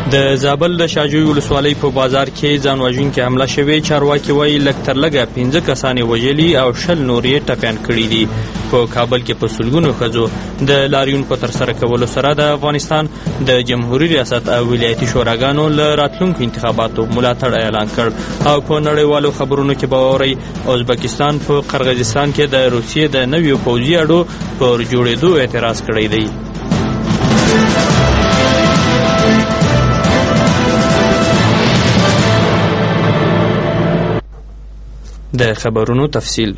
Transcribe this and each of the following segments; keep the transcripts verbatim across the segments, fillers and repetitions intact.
د زابل د شاجوی ولسوالۍ په بازار کې ځان وژونکې حمله شوې. چارواکي وایي لږ تر لږه پنځه کسان یې وژلي او شل نور یې ټپیان کړي دي. په کابل کې په سلګونو ښځو د لاریون په ترسره کولو سره د افغانستان د جمهوري ریاست او ولایتي شوراګانو له راتلونکو انتخاباتو ملاتړ اعلان کړ. او په نړیوالو خبرونو کې به واورئ ازبکستان په قرغیزستان کې د روسیې د نویو پوځي اډو پر جوړېدو اعتراض کړی دی. د خبرونو تفصیل.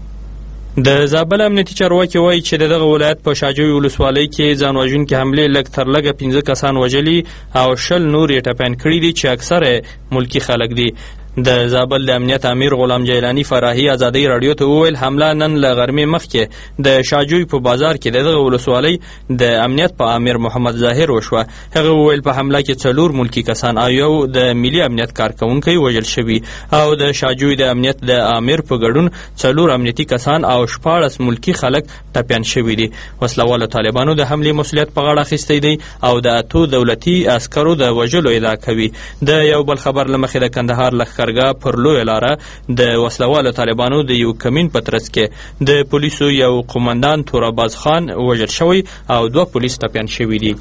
د زابل امنیتي چارواکي وایي چې د دغه ولایت په شاجوی ولسوالۍ کې ځان وژونکې حملې لږ تر لږه پنځه کسان وژلي او شل نور یې ټپیان کړي دي چې اکثره ملکي خلک دي. د زابل د امنیت امیر غلام جیلانی فراهي ازادۍ راډیو ته وویل حمله نن له غرمې مخکې د شاجوی په بازار کې د دغه ولسوالۍ د امنیت په امیر محمد ظاهر وشوه. هغه وویل په حمله کې څلور ملکي کسان او یو د ملي امنیت کارکونکی وژل شوي او د شاجوی د امنیت د امیر په ګډون څلور امنیتي کسان او شپاړس ملکي خلک ټپیان شوي دي. وسلوالو طالبانو د حملې مسؤلیت په غاړه اخیستی دی او د اتو دولتي عسکرو د وژلو ادعا کوي. د یو بل خبر له مخې د کندهار لښکر پر لویه لاره د وسلوالو طالبانو د یو کمین په ترڅ کې د پولیسو یو قومندان توراباز خان وژل شوی او دوه پولیس ټپیان شوي دي.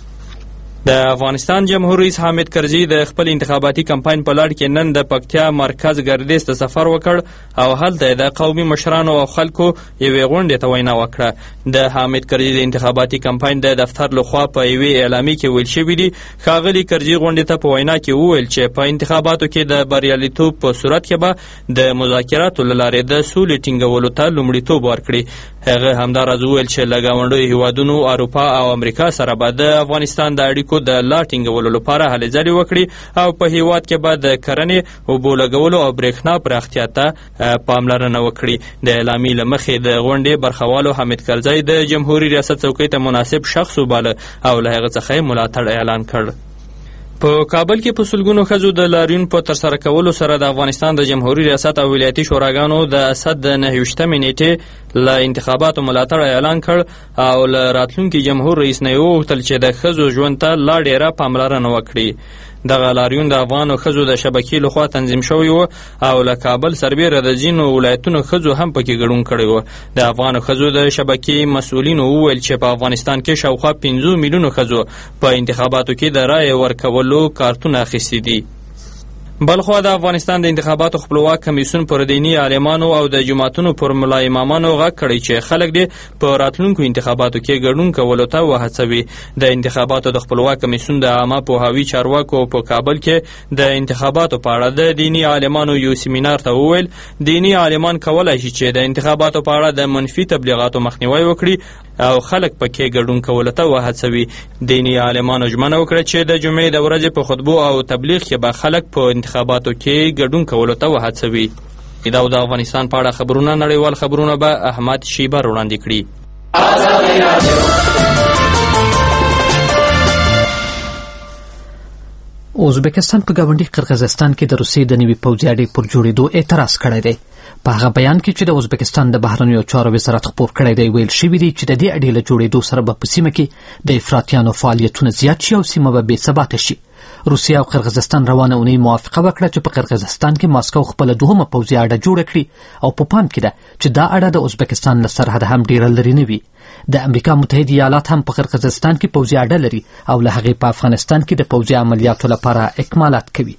د افغانستان جمهور رئیس حامد کرزي د خپل انتخاباتي کمپاین په لړ کې نن د پکتیا مرکز ګردیز ته سفر وکړ او هلته د قومي مشرانو او خلکو یوې غونډې ته وینا وکړه. د حامد کرزي د انتخاباتي کمپاین د دفتر لخوا په یوې اعلامیه کې ویل شوي دي ښاغلي کرزي غونډې ته په وینا کې وویل چې په انتخاباتو کې د بریالیتوب په صورت کې به د مذاکراتو له لارې د سولې ټینګولو ته لومړیتوب ورکړي. هغه همداراز وویل چې له ګاونډیو هیوادونو اروپا او امریکا سره به د افغانستان د اړیکو د لا ټینګولو لپاره هلې ځلې وکړي او په هیواد کې به د کرنې اوبو لګولو او برېښنا پراختیا ته پاملرنه وکړي. د اعلامیې له مخې د غونډې برخوالو حامد کرزي د جمهوري ریاست څوکۍ ته مناسب شخص وباله او له هغه څخه یې ملاتړ اعلان کړ. په کابل کې په سلګونو ښځو د لاریون په ترسره کولو سره د افغانستان د جمهوري ریاست او ولایتي شوراګانو د اسد د نهه ویشتمې نیټې له انتخاباتو ملاتړ اعلان کړ او له راتلونکي جمهور رئیس نه یې وغوښتل چې د ښځو ژوند ته لا ډېره پاملرنه وکړي. دغه لاریون د افغانو ښځو د شبکې لخوا تنظیم شوی و او له کابل سربیره د ځینو ولایتونو ښځو هم پکې ګډون کړی و. د افغانو ښځو د شبکې مسؤلینو وویل چې په افغانستان کې شاوخوا پنځه میلیونو ښځو په انتخاباتو کې د رایې ورکولو کارتونه اخیستي دي. بلخوا د افغانستان د انتخاباتو خپلواک کمیسیون پر دیني عالمانو او د جماعتونو پر ملا امامانو غږ کړی چې خلک دې په راتلونکو انتخاباتو کې ګډون کولو ته وهڅوي. د انتخاباتو د خپلواک کمیسیون د عامه پوهاوي چارواکو په کابل کې د انتخاباتو په اړه د دیني عالمانو یو سیمینار ته وویل دیني عالمان کولی شي چې د انتخاباتو په اړه د منفي تبلیغاتو مخنیوی وکړي او خلک پکې ګډون کولو ته وهڅوي. دیني عالمانو ژمنه وکړه چې د جمعې د ورځې په خطبو او تبلیغ کې به خلک په انتخاباتو کې ګډون کولو ته وهڅوي. دا د افغانستان په اړه خبرونه نړیوال خبرونه به احمد شیبر وړاندې کړي. ازبکستان په ګاونډي قرغیزستان کې د روسیې د نوي پوځي اډې پر جوړېدو اعتراض کړی دی. په هغه بیان کې چې د ازبکستان د بهرنیو چارو وزارت خپور کړی دی ویل شوي دي چې د دې اډې له جوړېدو سره به په سیمه کې د افراطیانو فعالیتونه زیات شي او سیمه به بې ثباته شي. روسیه او قرغیزستان روانه اونۍ موافقه وکړه چې په قرغیزستان کې ماسکو خپله دوهمه پوځي اډه جوړه کړي او په پام کې ده چې دا اډه د ازبکستان له سرحده هم ډیره لرې نه وي. د امریکا متحده ایالات هم په قرغیزستان کې پوځي اډه لري او له هغې په افغانستان کې د پوځي عملیاتو لپاره اکمالات کوي.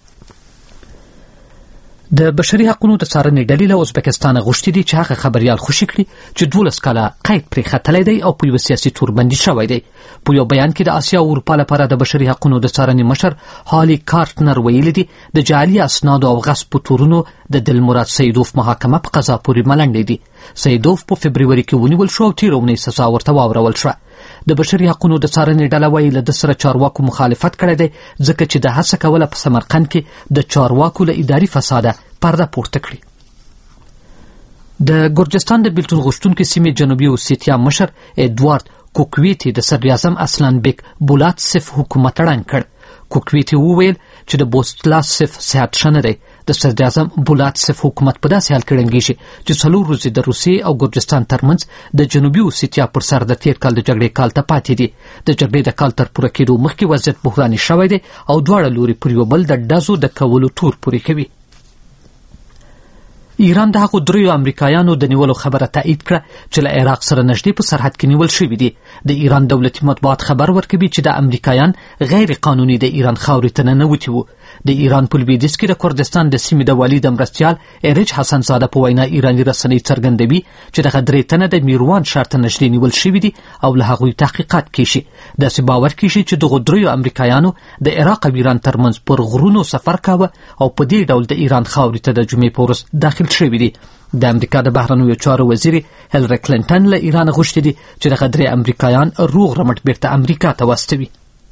د بشري حقوقو د څارنې ډلې له ازبکستان غوښتي دي چې هغه خبریال خوشي کړي چې دولس کاله قید پرې ختلی دی او په یوه سیاسي توربندي شوی دی. په یو بیان کې د اسیا او اروپا لپاره د بشري حقوقو د څارنې مشر هالي کارټنر ویلي دي د جعلي اسنادو او غصب په تورونو د دلمراد سیدوف محاکمه په قضا پورې ملنډې دي. سیدوف په فبروري کې ونیول شو او تېره اونۍ سزا ورته واورول شوه. د بشري حقوقو د څارنې ډله وایي له ده سره چارواکو مخالفت کړی دی ځکه چې د هڅه کوله په سمرقند کې د چارواکو له اداري فساده پرده پورته کړي. د ګرجستان د بیلتون غوښتونکي سیمې جنوبي اوسیتیا مشر ادوارد کوکویتی د صدر اعظم اسلان بیک بولاتسف حکومت ړنګ کړ. کوکویتی وویل چې د بوستلاسف صحت ښه نه دی د صدر اعظم بولاتسف حکومت په داسې حال کې ړنګېږي چې څلور ورځې د روسیې او ګرجستان ترمنځ د جنوبي اوسیتیا پر سر د تیر کال د جګړې کال ته پاتې دي. د جګړې د کال تر پوره کېدو مخکې وضعیت بحراني شوی دی او دواړه لوري پر یو بل د ډزو د کولو تور پورې کوي. ایران د هغو دریو امریکایانو د نیولو خبره تایید کړه چې له عراق سره نږدې په سرحد کې نیول شوي دي. د ایران دولتي مطبوعات خبر ورکوي چې د امریکایان غیر قانوني د ایران خاورې ته ننوتي وو. د ایران په لویدیځ کې د کردستان د سیمې د والي د مرستیال ایرج حسن زاده په وینا ایراني رسنۍ څرګندوي چې دغه درې تنه د میروان ښار ته نږدې نیول شوي دي او له هغوی تحقیقات کیږي. داسې باور کیږي چې دغو دریو امریکایانو د عراق او ایران ترمنځ پر غرونو سفر کاوه او په دې ډول د ایران خاورې ته د جمعې په ورځ داخل شوي دي. د امریکا د بهرنیو چارو وزیر هیلری کلینټن له ایران غوښتي دي چې دغه درې امریکایان روغ رمټ بیرته امریکا ته واستوي.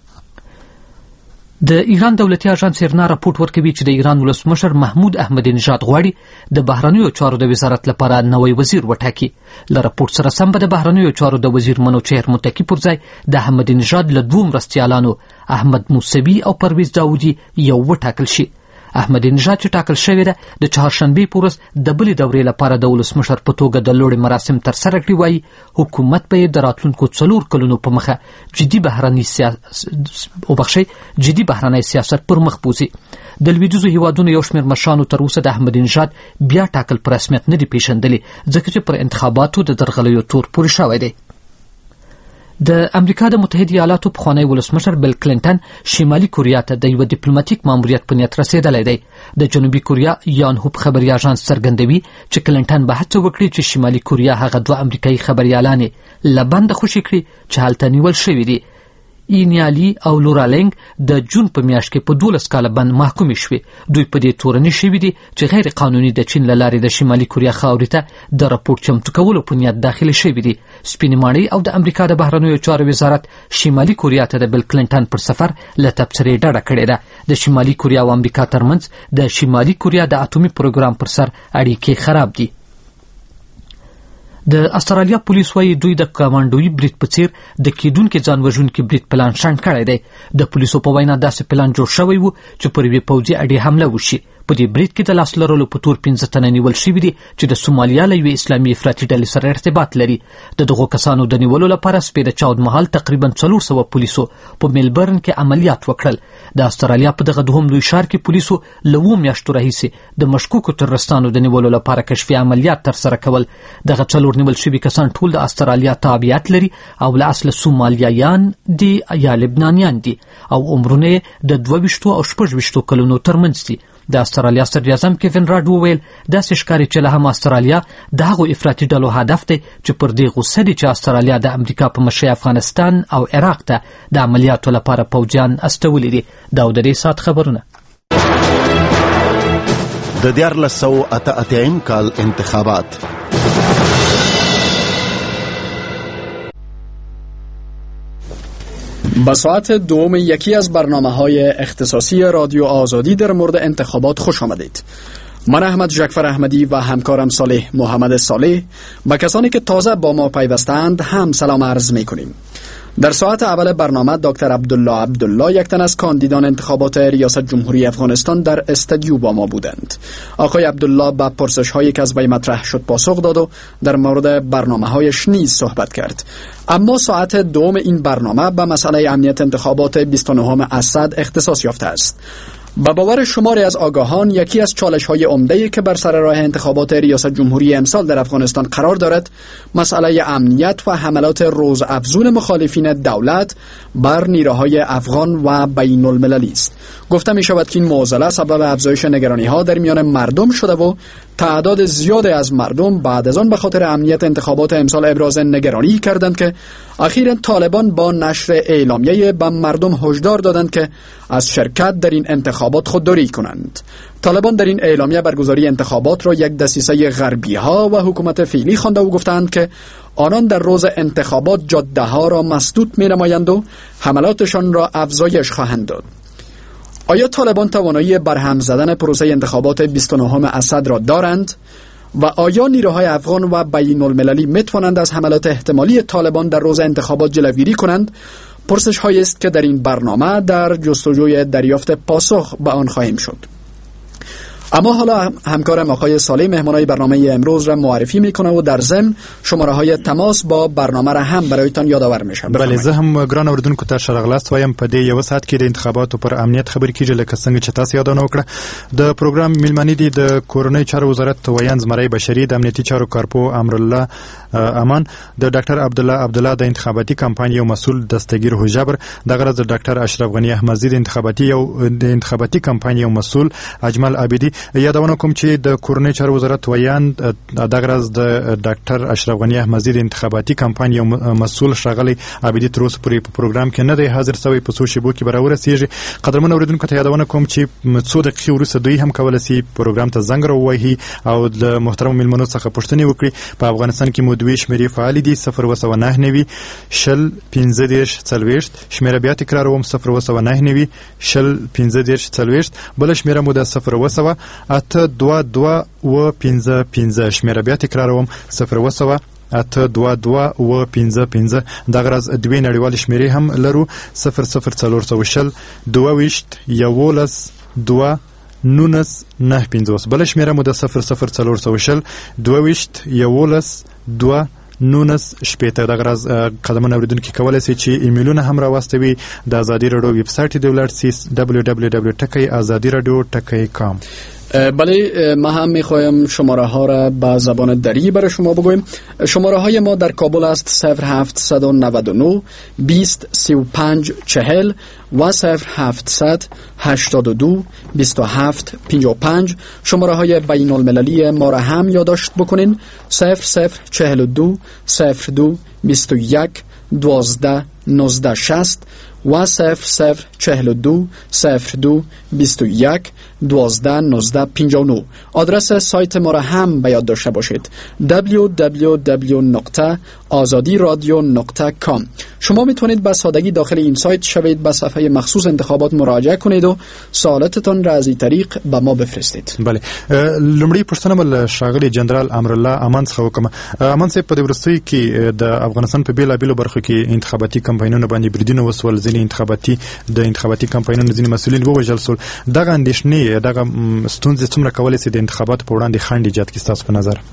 د ایران دولتي اژانس ایرنا راپورټ ورکوي چې د ایران ولسمشر محمود احمدی نژاد غواړي د بهرنیو چارو د وزارت لپاره نوی وزیر وټاکي. له راپورټ سره سم به د بهرنیو چارو د وزیر منوچهر متکی پر ځای د احمدی نژاد له دوو مرستیالانو احمد موسوي او پرویز داودي یو وټاکل شي. احمدی نژاد چې ټاکل شوی ده د چهارشنبې په ورځ د بلې دورې لپاره د ولسمشر په توګه د لوړې مراسم ترسره کړي. وایي حکومت به یې د راتلونکو څلور کلونو په مخه جدي بهرني سیاست جدي بهرنی سیاست پر مخ بوځي. د لویدیځو هیوادونو یو شمېر مشرانو تر اوسه د احمدی نژاد بیا ټاکل په رسمیت نه دي پیژندلي ځکه چې پر انتخاباتو د درغلیو تور پورې شوی دی. د امریکا د متحده ایالاتو پخوانی ولسمشر بیل کلینټن شمالي کوریا ته د یو ډیپلوماټیک ماموریت په نیت رسیدلی دی. د جنوبي کوریا یانهوپ خبري اژانس څرګندوي چې کلینټن به هڅه وکړي چې شمالي کوریا هغه دوه امریکایي خبریالانې له بنده خوشي کړي چې هلته نیول شوي دي. اینیالي او لورالینګ د جون په میاشت کې په دولس کاله بند محکومې شوې. دوی په دې تورنې شوي دي چې غیر قانوني د چین له لارې د شمالي کوریا خاورې ته د راپورټ چمتو کولو په نیت داخلي شوي دي. سپینې ماڼۍ او د امریکا د بهرنیو چارو وزارت شمالي کوریا ته د بیل کلینټن پر سفر له تبصرې ډډه کړې ده. د شمالي کوریا او امریکا ترمنځ د شمالي کوریا د اټومي پروګرام پر سر اړیکې خراب دي. د استرالیا پولیس وايي دوی د کمانډوي برید په څیر د کیدونکو ځان وژونکي برید پلان شنډ کړی دی. د پولیسو په وینا داسې پلان جوړ شوی و چې پر یوې پوځي اډې حمله وشي. په دې برید کې د لاس لرلو په تور پنځه تنه نیول شوي دي چې د سومالیا له یوې اسلامي افراطي ډلې سره ارتباط لري. د دغو کسانو د نیولو لپاره سپېده چاود مهال تقریبا څلور سوه پولیسو په میلبرن کې عملیات وکړل. د استرالیا په دغه دوهم لوی ښار کې پولیسو له اوو میاشتو راهیسې د مشکوکو ترورستانو د نیولو لپاره کشفي عملیات ترسره کول. دغه څلور نیول شوي کسان ټول د استرالیا تابعیت لري او له اصله سومالیایان دي یا لبنانیان دي او عمرونه د دوه ویشتو او شپږ ویشتو کلونو ترمنځ دي. د استرالیا صدر اعظم کیوین راډ وویل داسې ښکاري چې له هم استرالیا د هغو افراطي ډلو هدف دی چې پر دې غوسه دي چې استرالیا د امریکا په مشرۍ افغانستان او عراق ته د عملیاتو لپاره پوځیان استولي دي. دا د دې ساعت خبرونه. د دیارلس سوه اته اتیا کال انتخابات. به ساعت دوم یکی از برنامه‌های اختصاصی رادیو آزادی در مورد انتخابات خوش آمدید. من احمد جعفر احمدی و همکارم صالح محمد صالح به کسانی که تازه با ما پیوستند هم سلام عرض می‌کنیم. در ساعت اول برنامه دکتر عبدالله عبدالله یک تن از کاندیدان انتخابات ریاست جمهوری افغانستان در استودیو با ما بودند. آقای عبدالله به پرسش‌هایی که از وی مطرح شد پاسخ داد و در مورد برنامه‌هایش نیز صحبت کرد. اما ساعت دوم این برنامه به مسئله امنیت انتخابات بیست و نهم اسد اختصاص یافته است. به باور شماری از آگاهان یکی از چالش‌های عمده‌ای که بر سر راه انتخابات ریاست جمهوری امسال در افغانستان قرار دارد مسئله امنیت و حملات روزافزون مخالفین دولت بر نیروهای افغان و بین المللی است. گفته می شود که این معضله سبب افزایش نگرانی‌ها در میان مردم شده و تعداد زیادی از مردم بعد از آن به خاطر امنیت انتخابات امسال ابراز نگرانی کردند که اخیراً طالبان با نشر اعلامیه به مردم هشدار دادند که از شرکت در این انتخابات خودداری کنند. طالبان در این اعلامیه برگزاری انتخابات را یک دسیسه غربی‌ها و حکومت فعلی خوانده و گفتند که آنان در روز انتخابات جاده‌ها را مسدود می‌نمایند و حملاتشان را افزایش خواهند داد. آیا طالبان توانایی برهم زدن پروسه انتخابات بیست و نهم اسد را دارند؟ و آیا نیروهای افغان و بین المللی میتوانند از حملات احتمالی طالبان در روز انتخابات جلوگیری کنند؟ پرسش هایی است که در این برنامه در جستجوی دریافت پاسخ به آن خواهیم شد. اما حالا همکارم آقای صالح مهمانای برنامه امروز را معرفی میکنه و در ضمن شماره های تماس با برنامه را هم برایتان یادآور میشه. بله، زه هم ګران اوریدونکو ته ښه راغلاست وایم. په دې یو ساعت کې د انتخاباتو پر امنیت خبرې کیږي، لکه څنګه چې تاسو یادونه وکړه. د پروګرام میلمانې دي د کورنۍ چارو وزارت ویان زمری بشری، د امنیتي چارو کارپو امرالله امان، د ډاکټر عبدالله عبدالله د انتخاباتي کمپاین یو مسؤل دستگیر حجبر، د غرض د ډاکټر اشرف غنی احمدزی د انتخاباتي یو د انتخاباتي کمپاین یو مسؤل اجمل عابدی. یادونه کوم چې د کورنۍ چارو وزارت ویان د غرض د ډاکټر اشرف غنی احمدزی د انتخاباتي کمپاین یو مسؤل شغلی عابدی تر اوسه پورې په پروګرام کې نه دی حاضر شوی، په څو شیبو کې به راورسیږي. قدرمن اوریدونکو ته یادونه کوم چې څو دقیقې وروسته دوی هم کولی شي پروګرام ته زنګ راووهي او د محترمو میلمنو څخه پوښتنې وکړي. په افغانستان کې مو دوی شمیرې فعالې دي: صفر اوه سوه نهه نوي شل پنځه دېرش څلوېښت. شمیره بیا تکراروم: صفر اوه سوه نهه نوي شل پنځه دېرش څلوېښت. بله شمیره مو ده صفر اوه سوه اته دوه دوه اوه پنځه پنځه. شمیره بیا تکراروم: صفر اوه سوه اته دوه دوه اوه پنځه پنځه. دغه راز دوې نړیوالې شمیرې هم لرو: صفر صفر څلور سوه شل دوه ویشت یولس دوه نونس نه پنځوس. بله شمیره مو ده صفر صفر څلور سوه شل دوه ویشت یولس دوه نونس شپېته. دغه راز قدمونه اوریدونکي کولی شي چې ایمیلونه هم راواستوي. د ازادي راډیو ویب سایټ دی ولاړ سي دبلیو دبلیو دبلیو ټکی ازادي راډیو ټکی کام. بله، ما هم میخوایم شماره ها را به زبان دری برای شما بگویم. شماره های ما در کابل است صفر هفتصد و نود و نه بیست سی و پنج چهل و صفر هفتصد هشتاد و دو بیست و هفت پنجاه و پنج. شماره های بین المللی ما را هم یادداشت بکنین: صفر صفر چهل و دو صفر دو بیست و یک دوازده نوزده شصت و صفر صفر چهل و دو صفر دو بیست و یک دوازده نوزده پنجاه و نه. آدرس سایت ما را هم به یاد داشته باشید: دبلیو دبلیو دبلیو نقطه آزادی رادیو نقطه کام. شما میتونید به سادگی داخل این سایت شوید، به صفحه مخصوص انتخابات مراجعه کنید و سوالاتتان را از این طریق به ما بفرستید. بله، لومړی پوښتنه بل ښاغلی جنرال امرالله امان څخه وکړم. امان صاحب، په دې وروستیو کې د افغانستان په بیلابیلو برخو کې انتخاباتي کمپاینونو باندې بریدونه وسول، ځینې انتخاباتي د انتخاباتي کمپاینونو ځینې مسؤلین ووژل شول. دغه اندېښنې، دغه ستونزې څومره کولی شي د انتخاباتو په وړاندې خنډ ایجاد کړي ستاسو په نظر؟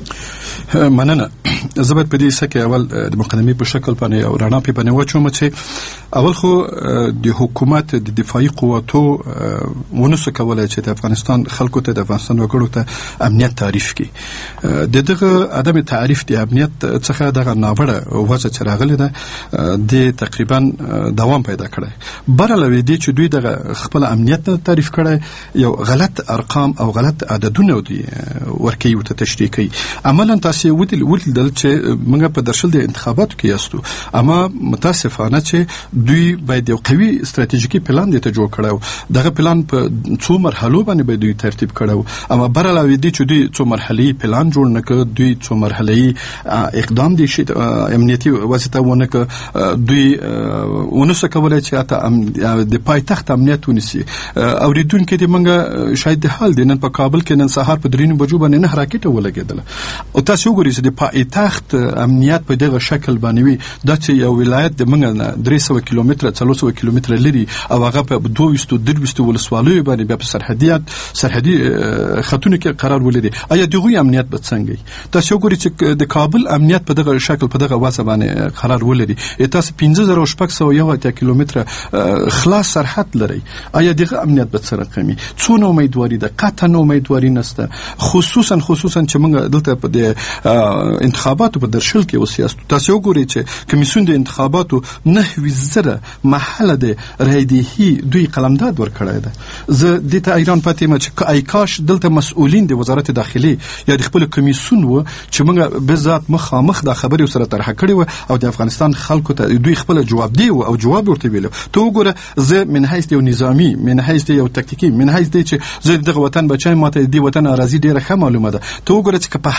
مننه. زه باید په دې څه کې اول د مقدمې په شکل باندې او رڼا پې باندې واچوم چې اول خو د حکومت د دفاعي قوتو ونسو کولی چې د افغانستان خلکو ته، د افغانستان وګړو ته امنیت تعریف کړي. د دغه عدم تعریف د امنیت څخه دغه ناوړه وضع چې راغلې ده د تقریبا دوام پیدا کړی. برعلاوه دې چې دوی دغه خپل امنیت نه تعریف کړی، یو غلط ارقام او غلط عددونه دوی ورکوي ورته تشریح کوي. عملا تاسو ولیدل چې موږ په درشل د انتخاباتو کې یاستو، اما متاسفانه چې دوی باید یو قوي استراتیژیکي پلان دې ته جوړ کړو. دغه پلان په څو مرحلو باندې به دوی ترتیب کړو، اما برعلاوه دې چې دوی څو مرحلي پلان جوړ نه کړ، دوی څو مرحلي اقدام دي چې امنیتي واسطه ونه کړ، دوی ونسو کولای چې اته د پایتخت امنیت ونیسي. اوریدونکو دې موږ شاید د حال دینن په کابل کې نن سهار په درینو بجو باندې نه راکټ ولګیدل. او تاسو وګورئ چې د پایتخت امنیت په دغه شکل باندې وي، دا چې یو ولایت د موږ درې سوه کیلومتره څلور سوه کیلومتره لري او هغه په دوه ویشت درې ویشت ولسوالیو باندې بیا په سرحدیات سرحدي خطونو کې قرار ولري. آیا دغه امنیت به څنګه؟ تاسو وګورئ چې د کابل امنیت په دغه شکل په دغه واسه باندې قرار ولري. تاسو پنځه زره شپږ سوه یو اتیا کیلومتره خلاص سرحد لري. آیا دغه امنیت به څه رقمي؟ څونه امیدواري ده؟ قطعا امیدواري نشته. خصوصا خصوصا چې موږ دلته په د انتخاباتو په درشل کې وسیاست. تاسو وګورئ چې کمیسیون د انتخاباتو نهه زره محله د رایدهی دوی قلمداد ورکړی ده. زه د ته ایران پاتې ما چې کای کاش دلته مسؤلین د وزارت داخلي یا د خپل کمیسیون و چې موږ به ذات مخامخ د خبرې سره طرح کړی و او د افغانستان خلکو ته دوی خپل جواب دی او جواب ورته ویلو. ته وګوره، زه من حیث یو نظامی، من حیث یو تکتیکی، من حیث چې زه دغه وطن بچای، ماته د وطن اراضي ډیره ښه معلومه ده. ته وګوره چې په هر محل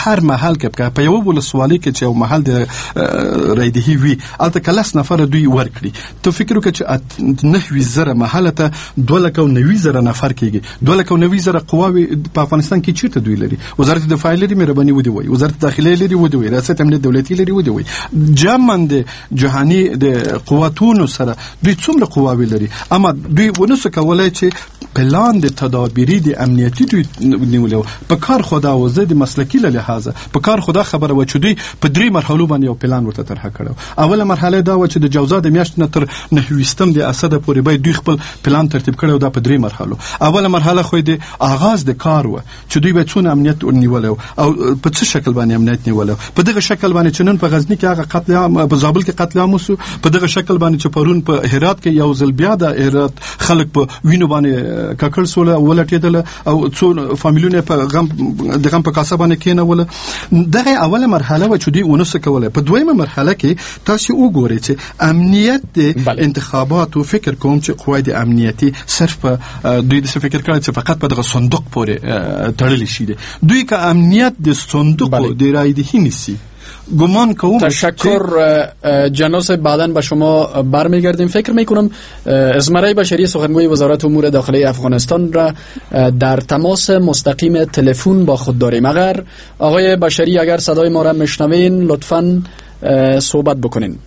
محل کې په یو ولسوالۍ کې چې یو محل د رایدهي وي الته کلاس نفر دوی ورکړي ته فکر وکړه چې نهوي زره محل ته دوه لکه او نوي زره نفر کېږي دوه لکه او نوي زره قواوي په افغانستان کې چیرته دوی لري وزارت دفاع لري مهرباني ودی وي وزارت داخلي لري ودی وي ریاست امنیت دولتي لري ودی وي جمع د جهاني د قوتونو سره دوی څومره قواوي لري اما دوی ونسو کولای چې پلان د تدابیری د امنیتي دوی نیولو په کار خدا وزه د مسلکی له لحاظه په کار خدا خبره و چې دوی په درې مرحلو باندې یو پلان ورته طرح کړو اوله مرحله دا و چې د جوزا د میاشتې نه تر نهویستم د اسد پورې به دوی خپل پلان ترتیب کړو دا په درې مرحلو اوله مرحله خو د آغاز د کار و چې دوی به څونه امنیت نیولو او په څه شکل باندې امنیت نیولو په دغه شکل باندې چې نن په غزنی کې هغه قتل عام په زابل کې قتل عام وسو په دغه شکل باندې چې پرون په هرات کې یو ځل بیا د هرات خلک په وینو باندې ککړ سول ولټیدل او څو فامیلونه په غم د غم په کاسه باندې کېنول دغه اوله مرحله و چې دوی ونسو کوله په دویمه مرحله کې تاسو وګورئ چې امنیت د انتخاباتو فکر کوم چې قوای د امنیتي صرف دوی د فکر کړي چې فقط په دغه صندوق پورې تړل شي دوی که امنیت د صندوق د رایدهی نیسی گمان کوم. تشکر جناس، بعداً به شما برمیگردیم. فکر میکنم ازمره بشری سخنگوی وزارت امور داخلی افغانستان را در تماس مستقیم تلفن با خود داریم. اگر آقای بشری اگر صدای ما را میشنوین لطفاً صحبت بکنین.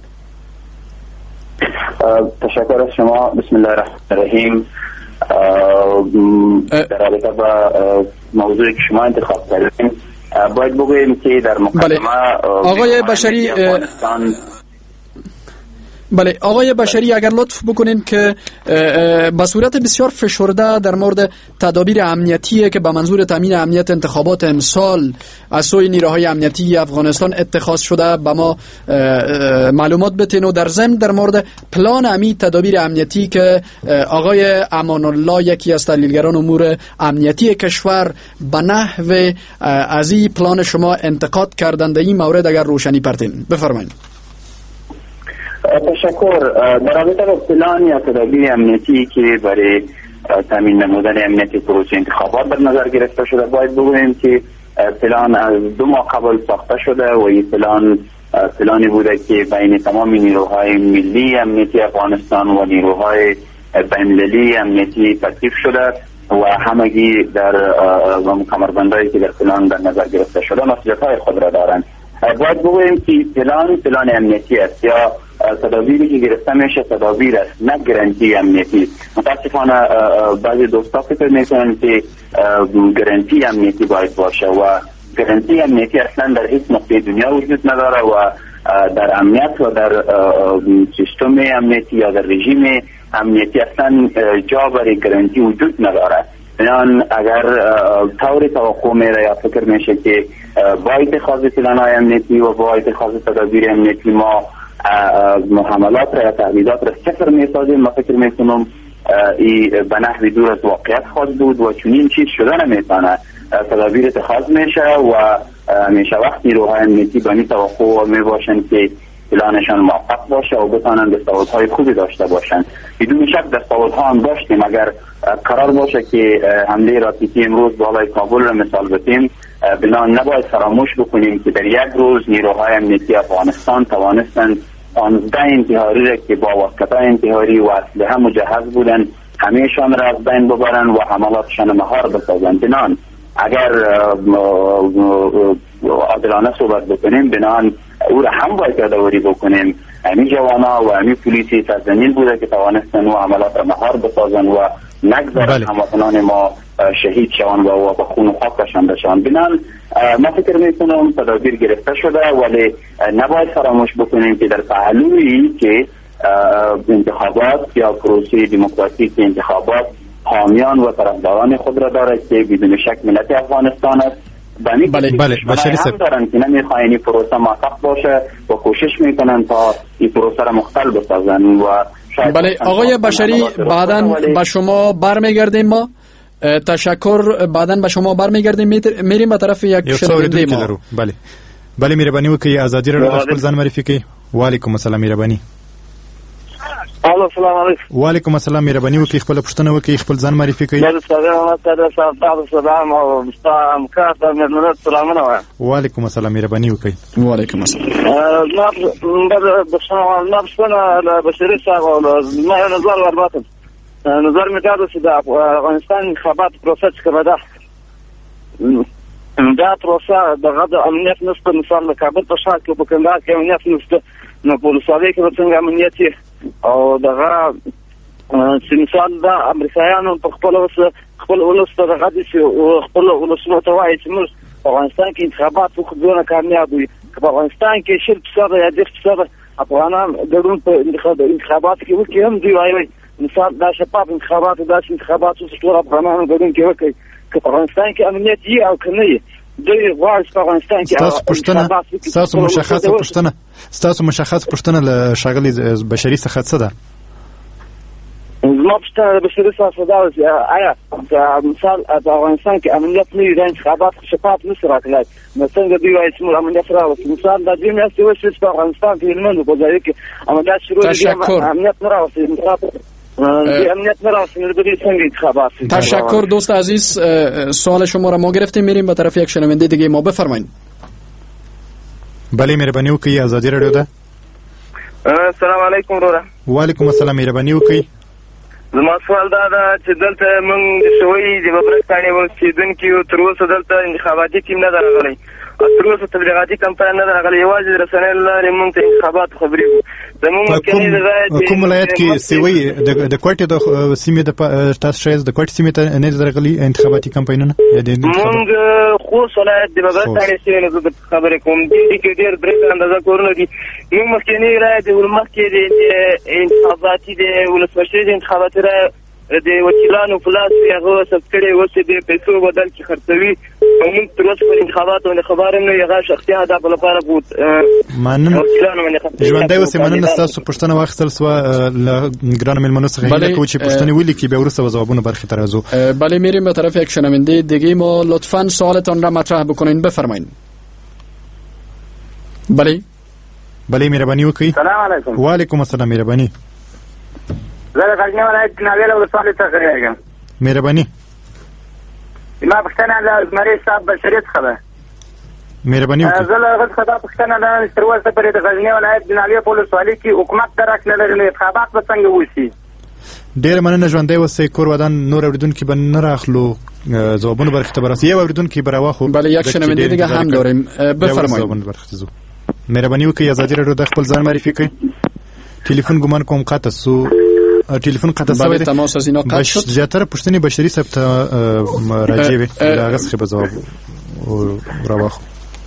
تشکر از شما. بسم الله الرحمن الرحیم. در رابطه با موضوعی که شما انتخاب کردین باید بگوییم که در مقدمه آقای بشری بله آقای بشری اگر لطف بکنین که به صورت بسیار فشرده در مورد تدابیر امنیتی که به منظور تامین امنیت انتخابات امسال از سوی نیروهای امنیتی افغانستان اتخاذ شده به ما معلومات بدین و در ضمن در مورد پلان امی تدابیر امنیتی که آقای امان الله یکی از تحلیلگران امور امنیتی کشور به نحو از این پلان شما انتقاد کردند، این مورد اگر روشنی پرتین بفرمایید. تشکر. در رابطه با پلان یا تدابیر امنیتی که برای تامین نمودن امنیتی پروسه انتخابات در نظر گرفته شده باید بگوییم که پلان از دو ماه قبل ساخته شده و این پلان پلانی بوده که بین تمام نیروهای ملی امنیتی افغانستان و نیروهای بین‌المللی امنیتی ترتیب شده و همگی در کمربندایی که در پلان در نظر گرفته شده مسئولیت‌های خود را دارند. باید بگوییم که پلان پلان امنیتی است یا تدابیری که گرفته میشه تدابیر است، نه گارانتی امنیتی. متاسفانه بعضی دوستا فکر میکنن که گارانتی امنیتی باید باشه و گارانتی امنیتی اصلا در هیچ نقطه دنیا وجود نداره و در امنیت و در سیستم امنیتی یا در رژیم امنیتی اصلا جا برای گارانتی وجود نداره. بنابراین اگر طور توقع میره یا فکر میشه که با اتخاذ پلان‌های امنیتی و با اتخاذ تدابیر امنیتی ما حملات را یا تهدیدات را صفر میسازیم، ما فکر میکنم ای به نحوی دور از واقعیت خواهد بود و چنین چیز شده نمیتونه. تدابیر اتخاذ میشه و همیشه وقت نیروهای امنیتی به این توقع میباشن که پلانشان موفق باشه و بتانن دستاوردهای خوبی داشته باشن. بدون شک دستاوردها هم داشتیم. اگر قرار باشه که حمله راکتی امروز بالای کابل را مثال بزنیم، بنابراین نباید فراموش بکنیم که در یک روز نیروهای امنیتی افغانستان توانستند پانزده انتحاری را که با واسکت‌های انتحاری و اسلحه مجهز بودند همیشان را از بین ببرند و حملاتشان مهار بسازند. بنابراین اگر عادلانه صحبت بکنیم بنابراین او را هم باید یادآوری بکنیم. همین جوانا و همین پلیسی سرزمین بوده که توانستند و حملات را مهار بسازند و نگذارن هموطنان ما شهید شوند و با خون و خاک کشانده شوند. بنابراین من فکر میکنم تدابیر گرفته شده ولی نباید فراموش بکنیم که در پهلویی که انتخابات یا پروسه دموکراتیک انتخابات حامیان و طرفداران خود را دارد که بدون شک ملت افغانستان است. بله بله بشری هم دارن که نمیخواین این پروسه موفق باشه و کوشش میکنن تا این پروسه را مختل بسازن و بله آقای بشری بعداً به شما برمیگردیم. ما تشکر. بعداً به شما برمیگردیم میریم به طرف یک شنونده ما. بله بله مهربانی وکړئ آزادی را خپل ځان معرفي کړئ. وعلیکم السلام مهربانی. الو السلام علیکم. وعلیکم السلام. مهرباني وکړئ خپل پوښتنه وکړئ، خپل ځان معرفي کړئ. دا څنګه محمد صادق صاحب تاسو سلام او مستام کا ته مهرباني سلامونه وایم. وعلیکم السلام. مهرباني وکړئ. وعلیکم السلام. ما د بشنه ما بشنه بشری صاحب او ما نظر ورباطن نظر مې دا چې د افغانستان انتخابات پروسه چې کومه ده دا پروسه د غد امنیت نشته. مثال د کابل په ښار کې په کندهار کې امنیت نشته، نو په ولسوالۍ کې به څنګه امنیت او دغه چې مثال د امریکایانو په خپل وس خپل ولس ته دغه دي چې خپل ولسونو ته وایي چې موږ په افغانستان کې انتخابات وکړو کامیاب وي. په افغانستان کې شل فیصد یا دېرش فیصد افغانان ګډون په انتخابات کې وکړي هم دوی وایي مثال دا شفاف انتخابات داسې انتخابات چې ټول افغانانو ګډون کې وکړي. که په افغانستان کې امنیت وي او که نه وي دوی غواړي په افغانستان کې ستاسو پوښتنه ستاسو مشخصه پوښتنه ستاسو مشخصه پوښتنه له ښاغلي بشري څخه څه ده؟ زما پوښتنه د بشري څخه دا چې آیا مثال په افغانستان کې امنیت نه وي د انتخابات شفاف نشي راتلای، نو څنګه دوی وایي چې موږ امنیت راوستو؟ مثال دا دوی میاشتې وشوې چې په افغانستان کې هلمند په ځای کې عملیات شروع دي امنیت نه راوستي امنیت نه راوستي نو دوی څنګه انتخابات؟ تشکر دوست عزیز. سوال شما را ما گرفتیم، میریم به طرف یک شنونده دیگه ما. بفرمایید. بله مهرباني وکړئ. آزادي رادیو ده. السلام علیکم وروره. وعلیکم السلام. مهرباني وکړئ. زما سوال دا ده چې دلته موږ د شوی د ببرک کاڼي اوسېدونکي یو، تر اوسه دلته انتخاباتي ټیم نه ده راغلی او تر اوسه تبلیغاتي کمپاین نه ده راغلی، یوازې د رسنیو له لارې موږ ته انتخابات خبرې کوو. زموږ مخکني د ځای کوم ولایت کې سوی د کوټې د سیمې د تاسو شایز د کوټې سیمې ته نه ده راغلي انتخاباتي کمپاینونه؟ موږ خوست ولایت د ببرک کاڼي سیمې نه زه خبرې کوم. دې کې ډېر درې اندازه کورونه دي. موږ مخکني رایې د مخکې د انتخاباتي د ولسمشرۍ د انتخاباتي رایې د وکیلانو په لاس کې هغه ثبت کړی اوس د پیسو بدل کې خرڅوي او موږ تر اوسه پر انتخاباتو نه خبر نه یو. هغه شخصي اهداف لپاره بود مننه ژوندی اوسې. مننه ستاسو پوښتنه واخیستل سوه له ګرانو مېلمنو څخه هیله کوو چې پوښتنې ولیکي، بیا وروسته به ځوابونو برخې ته راځو. بله میریم به طرف یک شنونده دیگه ما. لطفا سوالتان را مطرح بکنین. بفرمایید. بله بله مهرباني وکړئ. سلام علیکم. وعلیکم السلام. مهرباني. زه د غزني ولایت ناویل ولسوالۍ څخه راغلم. مهرباني. ما پوښتنه له زمري صاحب بشري څخه ده. مهرباني وکړئ. زه له هغه څخه دا پوښتنه ده چې تر اوسه پورې د غزني ولایت د ناویل په ولسوالۍ کې حکومت درک نه لري، نو انتخابات به څنګه وشي؟ ډېره مننه. ژوندی اوسئ. کور ودان نور اورېدونکي به نه راخلو، ځوابونو برخې ته به راسو. یو اورېدونکي به راواخلو. بله یک شنونده دیگه هم داریم. بفرمایید. مهرباني وکړئ. آزادي راډیو د خپل ځان معرفي کړئ. ټلیفون ګمان کوم قطع سو ټلیفون قطع شوی دی. تماس از اینا قطع شد. زیاتره پوښتنې بشري صاحب ته راجع وي، هغه څخه به جواب راواخلو.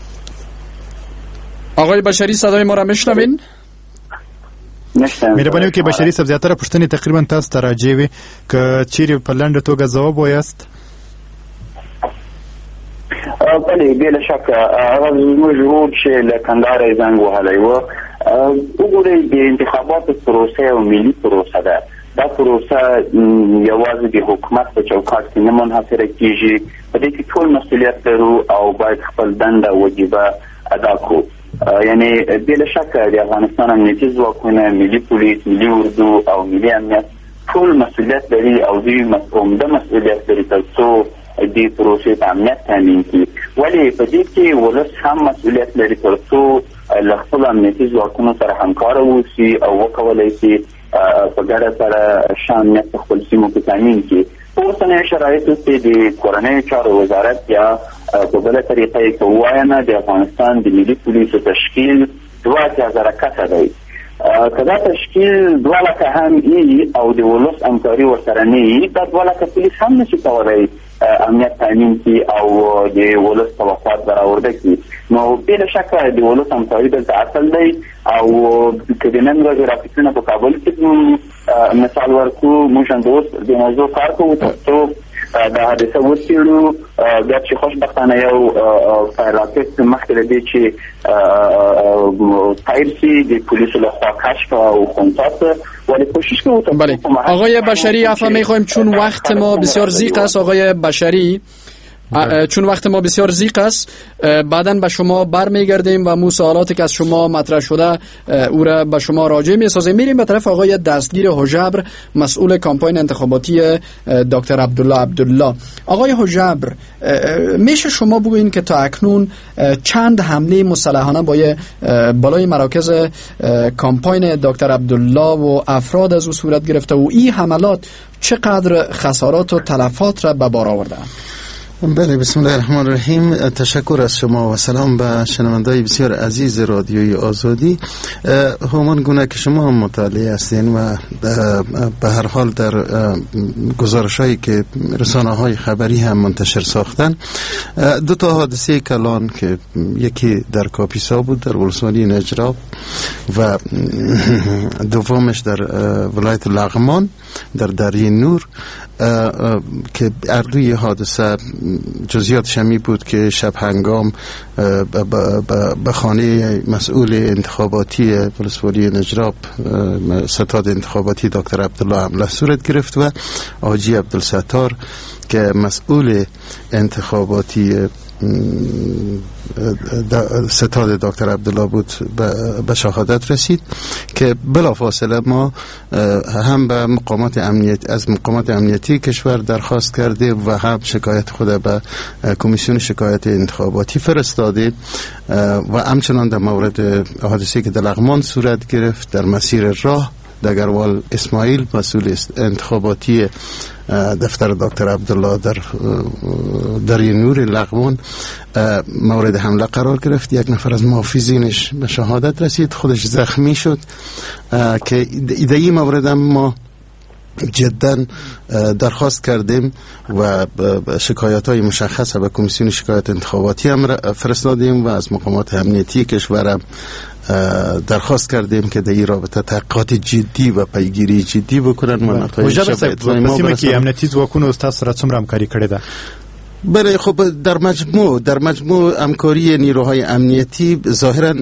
آقای بشری صدای ما را میشنوین؟ مهرباني وکړئ بشري صاحب، زیاتره پوښتنې تقریبا تاسو ته راجع وي، که چیرې په لنډه توګه ځواب وایاست. بله بلا شک هغه زموږ ورور چې له کندهاره یې زنګ وهلی و. وګورئ د انتخاباتو پروسه یو ملي پروسه ده. دا پروسه یوازې د حکومت په چوکاټ کې نه منحصره کیږي، په دې کې ټول مسؤلیت لرو او باید خپل دنده وجیبه ادا کړو. یعنی بلا شک د افغانستان امنیتي ځواکونه، ملي پولیس، ملي اردو او ملي امنیت ټول مسؤلیت لري او دوی عمده مسؤلیت لري تر څو دې پروسې ته امنیت تامین کړي. ولې په دې کې ولس هم مسؤلیت لري تر څو له خپلو امنیتي ځواکونو سره همکاره واوسي او وکولی شي په ګډه سره ښه امنیت په خپل سیمو کې تامین کړي. په اوسنیو شرایطو کې د کورنیو چارو وزارت یا په بله طریقه یې که ووایم د افغانستان د ملي پولیسو تشکیل دوه اتیا زره کسه دی. که دا تشکیل دوه لکه هم وي او د ولس همکاري ورسره نه وي، دا دوه لکه پولیس هم نشي کولی امنیت تامین کړي او د ولس توقعات برآورده کړي. نو بلا شکه د ولس همکاري دلته اصل دی او که د نن ورځې راپورټونه په کابل کې مثال ورکړو، موږ همداوس د موضوع کار کوو تر څو دا حادثه وڅېړو. ګرچې خوشبختانه یو فایر راکټ مخکې له دې چې تایر شي د پولیسو لخوا کشف او خونسا، ولی کوشش کوو. بله آقای بشری، عفوا میخوایم چون وقت ما بسیار ضیق است. آقای بشری چون وقت ما بسیار ضیق است، بعداً به شما برمیگردیم و مو سوالاتی که از شما مطرح شده او را به شما راجع می‌سازیم. میریم به طرف آقای دستگیر حجبر، مسئول کمپاین انتخاباتی دکتر عبدالله عبدالله. آقای حجبر، میشه شما بگوین که تا اکنون چند حمله مسلحانه با بالای مراکز کمپاین دکتر عبدالله و افراد از او صورت گرفته و این حملات چقدر خسارات و تلفات را به بار آورده؟ بله، بسم الله الرحمن الرحیم. تشکر از شما و سلام به شنوندای بسیار عزیز رادیوی آزادی. همان گونه که شما هم مطالعه هستین و به هر حال در گزارش‌هایی که رسانه‌های خبری هم منتشر ساختن، دو تا حادثه کلان که یکی در کاپیسا بود در ولسوالی نجراب و دومش در ولایت لغمان در دریای نور که اردوی حادثه جزئیات شمی بود که شب هنگام به خانه مسئول انتخاباتی ولسوالی نجراب ستاد انتخاباتی دکتر عبدالله حمله صورت گرفت و حاجی عبدالستار که مسئول انتخاباتی ستاد دکتر عبدالله بود به شهادت رسید که بلافاصله ما هم به مقامات امنیت از مقامات امنیتی کشور درخواست کرده و هم شکایت خود به کمیسیون شکایت انتخاباتی فرستاده و همچنان در مورد حادثه‌ای که در لغمان صورت گرفت در مسیر راه دگروال اسماعیل مسئول انتخاباتی دفتر دکتر عبدالله در دریای نور لغمان مورد حمله قرار گرفت. یک نفر از محافظینش به شهادت رسید، خودش زخمی شد که ایده مورد ما جدا درخواست کردیم و شکایت های مشخص به کمیسیون شکایت انتخاباتی هم فرستادیم و از مقامات امنیتی کشورم درخواست کردیم که در این رابطه تحقیقات جدی و پیگیری جدی بکنن و نتایج ما که امنیتی ځواکونو استاد سره څومره همکاري کړې ده؟ بله، خب در مجموع در مجموع همکاری نیروهای امنیتی ظاهرا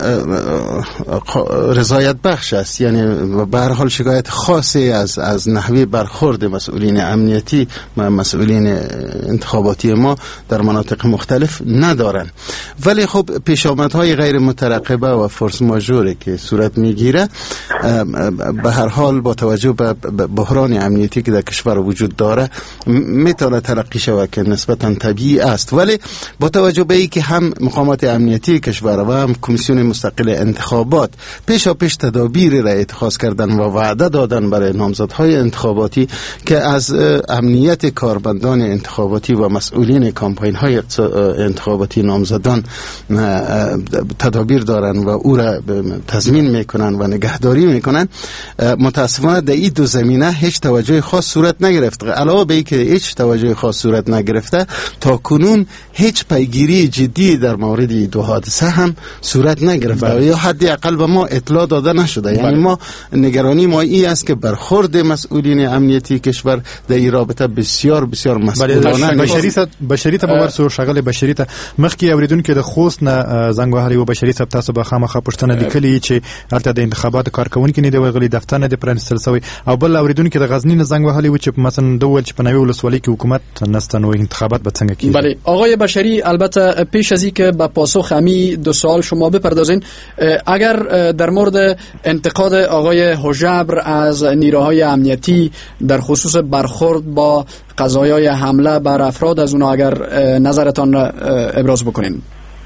رضایت بخش است، یعنی به هر حال شکایت خاصی از از نحوه برخورد مسئولین امنیتی و مسئولین انتخاباتی ما در مناطق مختلف ندارن. ولی خب پیشامدهای غیر مترقبه و فورس ماژوری که صورت میگیره به هر حال با توجه به بحران امنیتی که در کشور وجود داره میتونه تلقی شود که نسبتا طبیعی است، ولی با توجه به اینکه هم مقامات امنیتی کشور و هم کمیسیون مستقل انتخابات پیشا پیش تدابیر را اتخاذ کردن و وعده دادن برای نامزدهای انتخاباتی که از امنیت کارمندان انتخاباتی و مسئولین کمپاین های انتخاباتی نامزدان تدابیر دارن و او را تضمین میکنن و نگهداری میکنن، متاسفانه در این دو زمینه هیچ توجه خاص صورت نگرفت. علاوه بر اینکه هیچ توجه خاص صورت نگرفته، تا کنون هیچ پیگیری جدی در مورد دو حادثه هم صورت نگرفته یا حدی اقل به ما اطلاع داده نشده. یعنی ما نگرانی ما این است که برخورد مسئولین امنیتی کشور در این رابطه بسیار بسیار مسئولانه بشری ته بشری ته باور سو شغله بشری ته مخکې اوریدونکو د خوست نه زنګ وهلی و بشری ته تاسو به خامخا پښتنه لیکلي چې البته د انتخاباتو کارکونکو نه دی وغلی دفتر نه دی پرانستل سوی او بل اوریدونکو د غزنی نه زنګ وهلی و چې مثلا دوه چې په نوې ولسوالۍ کې حکومت نستن و انتخابات به څنګه کیږي. بله آقای بشری، البته پیش از اینکه به پاسخ همی دو سوال شما بپردازین، اگر در مورد انتقاد آقای حجبر از نیروهای امنیتی در خصوص برخورد با قضایای حمله بر افراد از اونها اگر نظرتان را ابراز بکنین.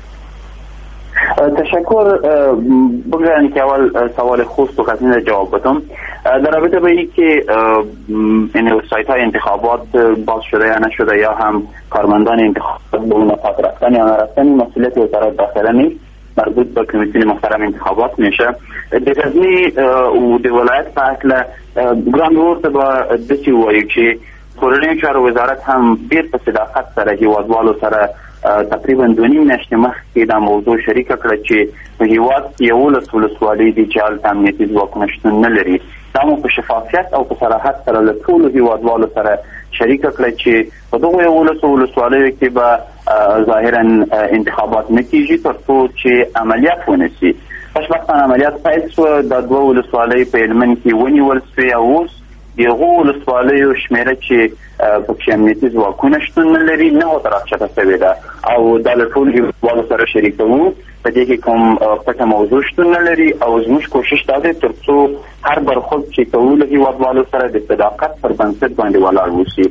تشکر. بگذارین که اول سوال خوست و غزنی جواب بدم. در رابطه با این که این سایت های انتخابات باز شده یا نشده یا هم کارمندان انتخابات به منافات رفتن یا نرفتن، مسئولیت وزارت داخله نیست، مربوط به کمیسیون محترم انتخابات میشه. در غزنی و در ولایت پاکل گران ورته با دچی وایو چې کورنۍ چارو وزارت هم ډیر په صداقت سره هیوادوالو سره تقریبا دو نیم میاشتې مخکې دا موضوع شریکه کړه چې په هیواد کې یولس ولسوالۍ دي چې هلته امنیتي ځواکونه شتون نه لري. دا مو په شفافیت او په صراحت سره له ټولو هیوادوالو سره شریکه کړه چې په دغو یولسو ولسوالیو کې به ظاهرا انتخابات نه کېږي تر څو چې عملیات ونسي. خوشبختانه عملیات پیل شو، دا دوه ولسوالۍ په هلمند کې ونیول شوې او اوس یغو ولسوالۍ شمیره چې پکې امنیتي ځواکونه شتون نه لري نه ورته راښکته شوې ده او دا له ټولو هېوادوالو سره شریکوو. په دې کې کوم پټه موضوع شتون نه لري او زموږ کوشش دا دی تر څو هر برخورد چې کوو له هېوادوالو سره د صداقت پر بنسټ باندې ولاړ وشي.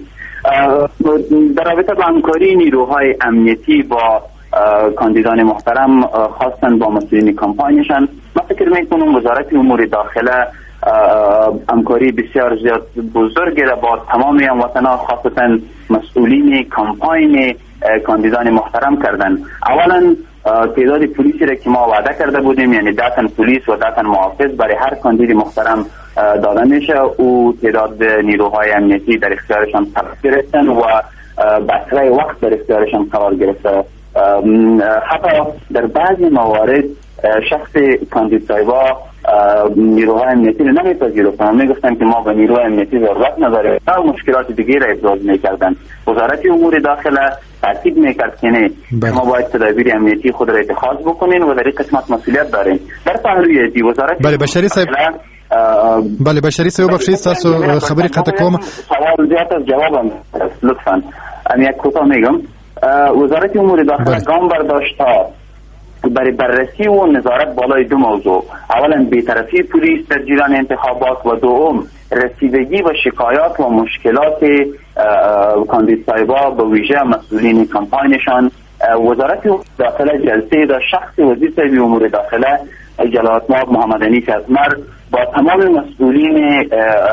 در رابطه با همکاری نیروهای امنیتی با کاندیدان محترم خاصتاً با مسئولین کمپاینشان، من فکر میکنم وزارت امور داخله همکاری بسیار زیاد بزرگی را با تمام هموطنان خاصتاً مسئولین کمپاین کاندیدان محترم کردن. اولا تعداد پلیسی را که ما وعده کرده بودیم، یعنی ده تن پلیس و ده تن محافظ برای هر کاندید محترم داده میشه، او تعداد نیروهای امنیتی در اختیارشان قرار گرفتن و بسره وقت در اختیارشان قرار گرفته. حتی در بعضی موارد شخص کاندید صاحبا نیروهای امنیتی رو نمیپذیرفتن، میگفتن که ما به نیروهای امنیتی ضرورت نداریم و مشکلات دیگه را ابراز میکردن. وزارت امور داخله تاکید میکرد که نه، ما باید تدابیر امنیتی خود را اتخاذ بکنین و در این قسمت مسئولیت داریم. در پهلوی دی وزارت بله بشری صاحب بله بشری صاحب بخشید تاسو خبری قطع کوم سوال زیات از جوابم لطفاً ام یک کوتاه میگم. وزارت امور داخله گام برداشت تا برای بررسی و نظارت بالای دو موضوع: اولا بی‌طرفی پلیس در جریان انتخابات و دوم رسیدگی و شکایات و مشکلات کاندید صاحبا به ویژه مسئولین کمپاینشان. وزارت داخله جلسه در شخص وزیر صاحب امور داخله جلالت مآب محمد انیس ازمر با تمام مسئولین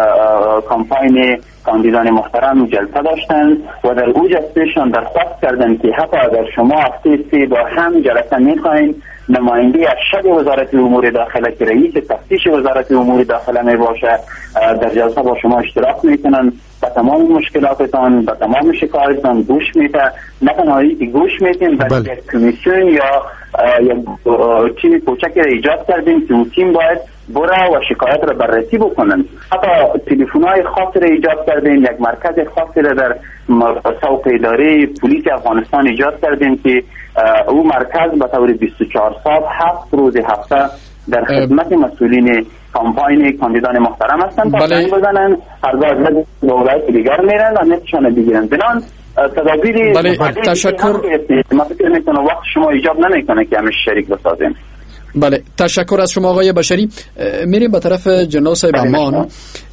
کمپاین کاندیدان محترم جلسه داشتند و در او جلسهشان درخواست کردند که حتی اگر شما هفته سه با هم جلسه می‌خواهید، نماینده ارشد وزارت امور داخله که رئیس تفتیش وزارت امور داخله می باشه در جلسه با شما اشتراک میکنن، با تمام مشکلاتتان با تمام شکایتتان گوش میده. نه تنهایی که گوش میتین بلکه کمیسیون یا یا تیم کوچکی را ایجاد کردیم که اون تیم باید برا و شکایت را بررسی بکنن. حتی تلفن‌های خاص را ایجاد کردیم، یک مرکز خاصی را در سوق اداره پلیس افغانستان ایجاد کردیم که او مرکز به طور بیست و چهار ساعت هفت روز هفته در خدمت مسئولین کمپاین کاندیدان محترم هستند تا زنگ بزنن، هرگاه از دولت دیگر میرن و نتیشان بگیرن. بنان تدابیری بله تشکر. من فکر میکنم وقت شما ایجاب نمیکنه که همش شریک بسازیم. بله تشکر از شما آقای بشری. میریم به طرف جناب صاحب امان.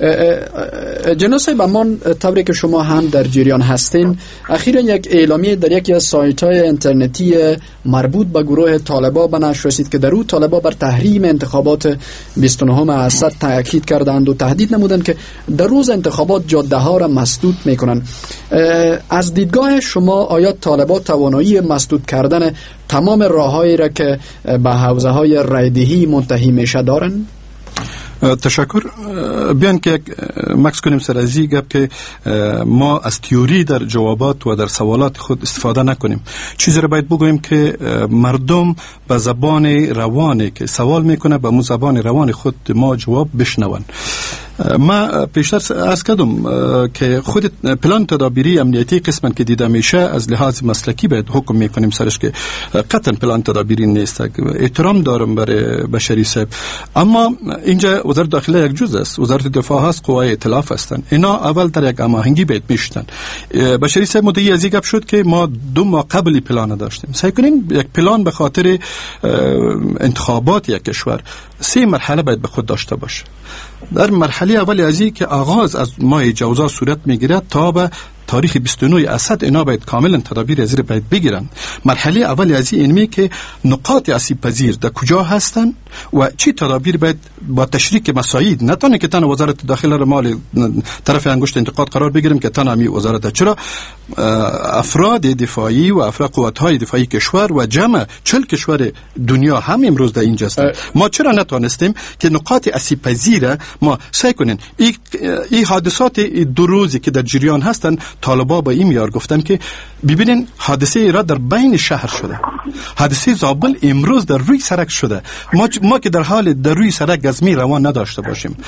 جناب صاحب امان، طوری که شما هم در جریان هستین، اخیراً یک اعلامیه در یکی از سایت‌های اینترنتی مربوط به گروه طالبان به نشر رسید که در او طالبان بر تحریم انتخابات بیست و نهم اسد تاکید کردند و تهدید نمودند که در روز انتخابات جاده‌ها را مسدود می‌کنند. از دیدگاه شما آیا طالبان توانایی مسدود کردن تمام راههایی را که به حوزه‌های رایدهی منتهی میشه دارن؟ تشکر. بیان که مکس کنیم سر از این گپ که ما از تیوری در جوابات و در سوالات خود استفاده نکنیم. چیزی را باید بگوییم که مردم به زبان روانی که سوال میکنه به مو زبان روان خود ما جواب بشنون. ما پیشتر عرض کردم که خود پلان تدابیری امنیتی قسمن که دیده میشه از لحاظ مسلکی باید حکم میکنیم سرش که قطعا پلان تدابیری نیست. احترام دارم برای بشری صاحب، اما اینجا وزارت داخله یک جز است، وزارت دفاع هست، قوای ائتلاف هستند. اینا اول در یک هماهنگی باید میشتن. بشری صاحب مدعی از این گپ شد که ما دو ماه قبلی پلان داشتیم. سعی کنیم یک پلان به خاطر انتخابات یک کشور سه مرحله باید به خود داشته باشه. در مرحله اول ازی که آغاز از ماه جوزا صورت میگیره تا به تاریخ بیست و نه اسد اینا باید کاملا تدابیر ازیر باید بگیرن. مرحله اول ازی اینمی که نقاط آسیب پذیر در کجا هستن و چی تدابیر باید با تشریک مساعد، نه تنها که تنها وزارت داخله را مال طرف انگشت انتقاد قرار بگیریم که تنها می وزارت، چرا افراد دفاعی و افراد قوت‌های دفاعی کشور و جمع چهل کشور دنیا هم امروز در اینجا هستند. ما چرا نتونستیم که نقاط آسیب پذیر ما سعی کنین این ای حادثات دو روزی که در جریان هستند، طالبا با این میار گفتن که ببینین حادثه ایران در بین شهر شده، حادثه زابل امروز در روی سرک شده، ما ما که در حال در روی سرک گزمی روان نداشته باشیم. بله.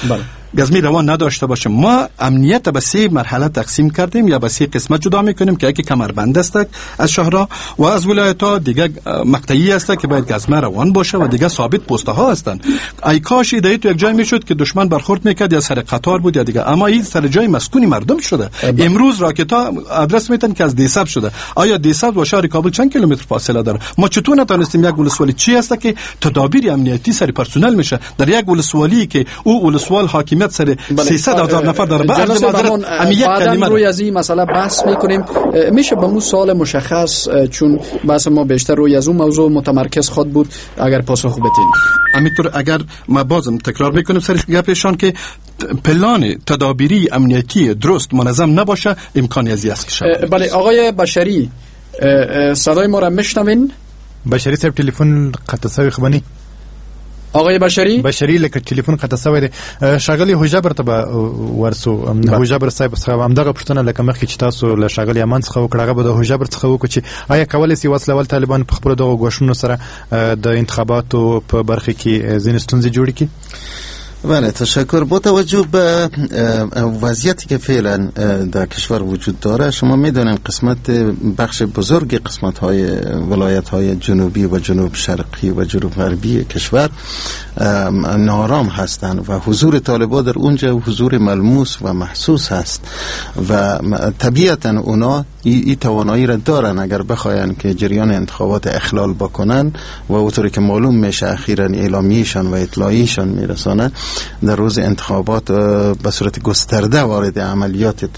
گزمی روان نداشته باشه. ما امنیت به سه مرحله تقسیم کردیم یا به سه قسمت جدا میکنیم که یکی کمربند است از شهرها و از ولایت ها، دیگه مقطعی است که باید گزمه روان باشه و دیگه ثابت پسته ها هستند. ای کاش ایده تو یک جای میشد که دشمن برخورد میکرد یا سر قطار بود یا دیگه، اما این سر جای مسکونی مردم شده. امروز راکت ها آدرس میتن که از دیسب شده. آیا دیسب و شهر کابل چند کیلومتر فاصله داره؟ ما چطور نتونستیم یک ولسوالی چی است که تدابیر امنیتی سر پرسنل میشه در یک ولسوالی که او ولسوال حاکمیت سر سیصد هزار نفر داره؟ به عرض معذرت امیت کلمه روی از این مسئله بحث میکنیم. میشه به مو سوال مشخص، چون بحث ما بیشتر روی از اون موضوع متمرکز خود بود، اگر پاسخ بدین. همینطور اگر ما بازم تکرار میکنیم سر گپشان که پلان تدابیری امنیتی درست منظم نباشه امکانی ازی است که شود. بله آقای بشری، صدای ما را میشنوین؟ بشری صاحب تلفن قطع شوی خبرني. آقای بشری بشری لکه تلیفون قطع شوی دی. شاګلی هوجبر ته ورسو هوجبر صاحب څخه همدغه پښتنه لکه مخکې چې تاسو له شاګلی امان څخه وکړه، هغه به د هوجبر څخه وکړي چې آیا کولای شي وسله طالبان په خپل دغه غوښتنو سره د انتخاباتو په برخه کې ځینې ستونزې جوړې کړي؟ بله تشکر. با توجه به وضعیتی که فعلا در کشور وجود داره، شما میدونین قسمت بخش بزرگ قسمت های ولایت های جنوبی و جنوب شرقی و جنوب غربی کشور نارام هستند و حضور طالبان در اونجا حضور ملموس و محسوس هست و طبیعتا اونا این توانایی را دارن اگر بخواین که جریان انتخابات اخلال بکنن و اونطوری که معلوم میشه اخیراً اعلامیه‌شان و اطلاعیه‌شان میرسانه در روز انتخابات به صورت گسترده وارد عملیات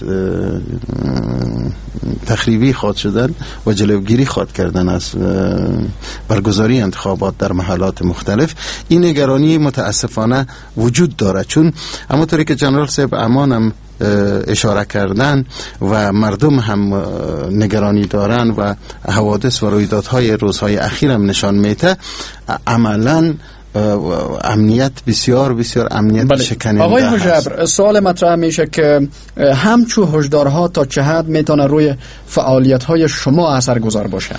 تخریبی خواهد شدن و جلوگیری خواهد کردن از برگزاری انتخابات در محلات مختلف. این نگرانی متاسفانه وجود داره، چون همونطوری که جنرال صاحب امانم اشاره کردن و مردم هم نگرانی دارن و حوادث و رویدادهای روزهای اخیر هم نشان میده عملاً امنیت بسیار بسیار امنیت بله. شکننده آقای هوجبر، سوال مطرح میشه که همچو هشدارها تا چه حد میتونه روی فعالیت‌های شما اثرگذار باشه؟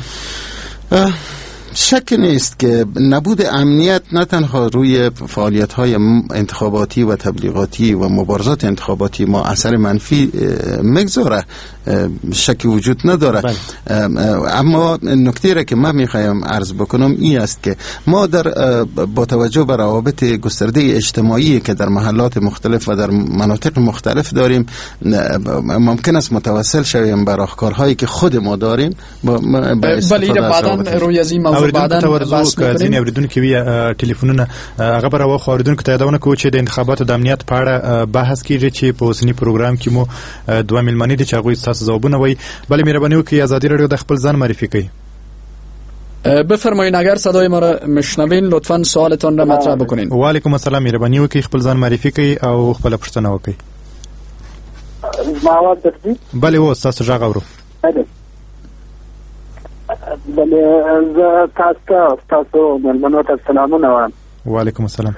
شک نیست که نبود امنیت نه تنها روی فعالیت‌های انتخاباتی و تبلیغاتی و مبارزات انتخاباتی ما اثر منفی میگذاره، شکی وجود نداره. بله. اما نکته را که من میخوایم عرض بکنم این است که ما در با توجه به روابط گسترده اجتماعی که در محلات مختلف و در مناطق مختلف داریم ممکن است متوسل شویم به راهکارهایی که خود ما داریم. بله بعداً روی از این موضوع بعداً بحث می‌کنیم. ځینې اوریدونکو وی ټلیفونونه هغه به راو اوریدونکو ته یادونه کوي چې د انتخاباتو د امنیت په اړه بحث کیږي چې په اوسنی پروګرام کې مو دوه ملمنې دي چې هغوی ستاسو ځوابونه وایي. بله مهرباني وکړئ ازادي راډیو د خپل ځان معرفي کړئ. بفرمایید اگر صدای ما را میشنوین لطفاً سوالتون را مطرح بکنین. و علیکم السلام، مهرباني وکړئ خپل ځان معرفي کړئ او خپل پوښتنه وکړئ. ما आवाज درځي؟ بله و تاسو غږ اورو. بله زه تاسو تاسو ملمنو ته سلامونه وایم. وعلیکم السلام.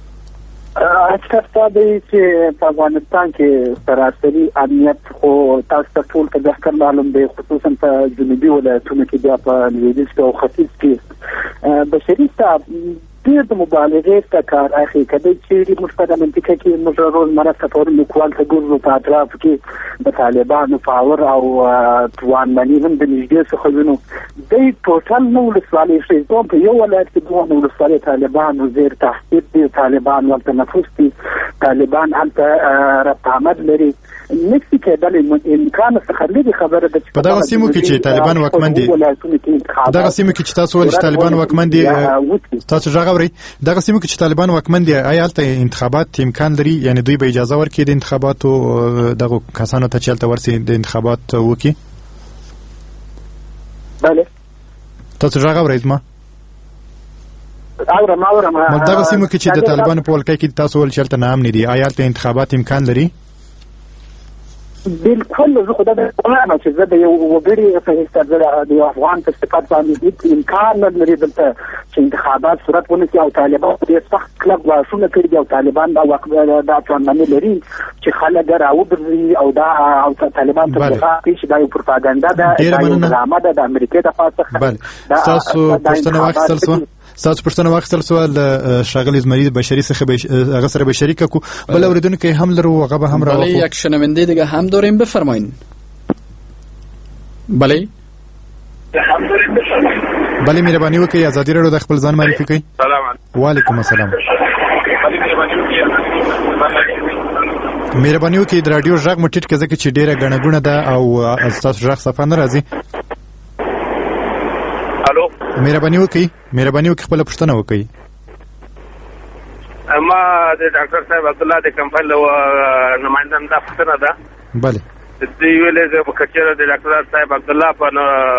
اچھا دی چې په افغانستان کې سراسري امنیت خو تاسو ته ټول ته ځکه معلوم دی، خصوصا په جنوبي ولایتونو کې بیا په لویدیځ او ختیځ کې بشري صاحب ډېر د مبالغې ته کار اخلي. کله چې موږ په منطقه کې موږ روزمره سفر لیکوال ته ګورو په اطراف کې د طالبانو پاور او توانمني هم د نږدې څخه وینو. دوی ټوټل نو ولسوالۍ ښځو په یو ولایت کې دوه ولسوالۍ طالبانو زیر تحقیق دي، طالبان ورته نفوذ دي، طالبان هلته ربط عمل لري. نفسي کېدل امکان څخه لري خبره ده په دغه سیمو کې چې طالبان واکمن دي. دغه سیمو کې چې تاسو ول چې طالبان واکمن دي تاسو ژغ اورئ. دغه سیمو کې چې طالبان واکمن دي آیا هلته انتخابات امکان لري؟ یعنی دوی به اجازه ورکړي د انتخاباتو دغه کسانو ته چې هلته ورسي د انتخابات وکړي؟ بله تاسو ژغ اورئ ما اورم اورم دغه سیمو کې چې د طالبانو په ولکه کې تاسو ول چې هلته نام نه دي آیا هلته انتخابات امکان لري؟ بالکل زه خدای دې وایم چې زه د یو وګړي په حیثیت د افغان په صفت باندې هیڅ امکان نه لري دلته چې انتخابات صورت ونیسي او طالبان ډېر سخت کلک غواړونه کړي دي او طالبان دا وخت دا توانمني لري چې خلک راوګرځي او دا او طالبان ته ښکاري چې دا یو پروپاګاندا ده، دا یو ډرامه ده د امریکا د خوا څخه. تاسو پښتنه واخیستل شوه تاسو پښتنه واخیستل سوال شاغلی زمری بشری څخه هغه سره به شریک کو بل اوریدونکو هم لرو هغه به هم راو بله یک شنونده دیگه هم داریم بفرمایید. بله بله مهرباني وکړئ ازادي راډیو د خپل ځان معرفي کړئ. سلام علیکم. وعلیکم السلام. مهرباني وکړئ د رادیو غږ مو ټیټ کړئ ځکه چې ډیره غڼه غونه ده او تاسو غږ صفه نه راځي. الو مهرباني وکړئ مهرباني وکړئ خپل پوښتنه وکړئ. ما د ډاکټر صاحب عبد الله د کمپاین له نمائندان دا پوښتنه ده. بله د ویلې د کچېره د ډاکټر صاحب عبد الله په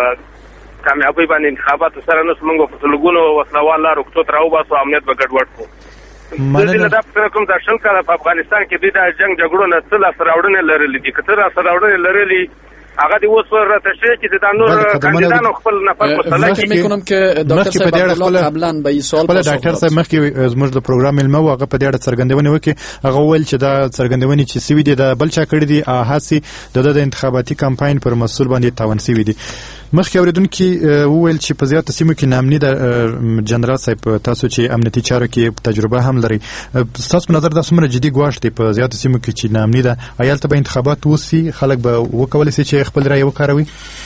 کامیابی باندې انتخابات سره نو موږ په ټولګونو وسلوال لارو کوڅو تر او باسو امنیت به ګډوډ کو. مننه. دا په کوم د شل کاله په افغانستان کې د جنگ جګړو نه څه لاس راوړنې لرلې دي کتر سره راوړنې لرلې هغه دی اوس ورته شي چې د نور کاندیدانو خپل نفر مسله فکر میکنم که ډاکټر صاحب عبدالله قبلا به این سوال پاسخ ډاکټر صاحب مخکې زموږ د پروګرام ملمه هغه په دې اړه څرګندونه وکړي هغه ویل چې دا څرګندونې چې سوي دي د بل چا کړی دي هاسي د انتخاباتي کمپاین پر مسؤل باندې تاوان سوي دي. مخکې اوریدونکو وویل چې په زیات سیمو کې نامني د جنرال صاحب تاسو چې امنیتي چارو کې تجربه هم لري تاسو په نظر دا څومره جدي ګواښ دی په زیات سیمو کې چې نامني ده ایالته به انتخابات وسی خلک به وکولای شي چې خپل رائے وکاروي.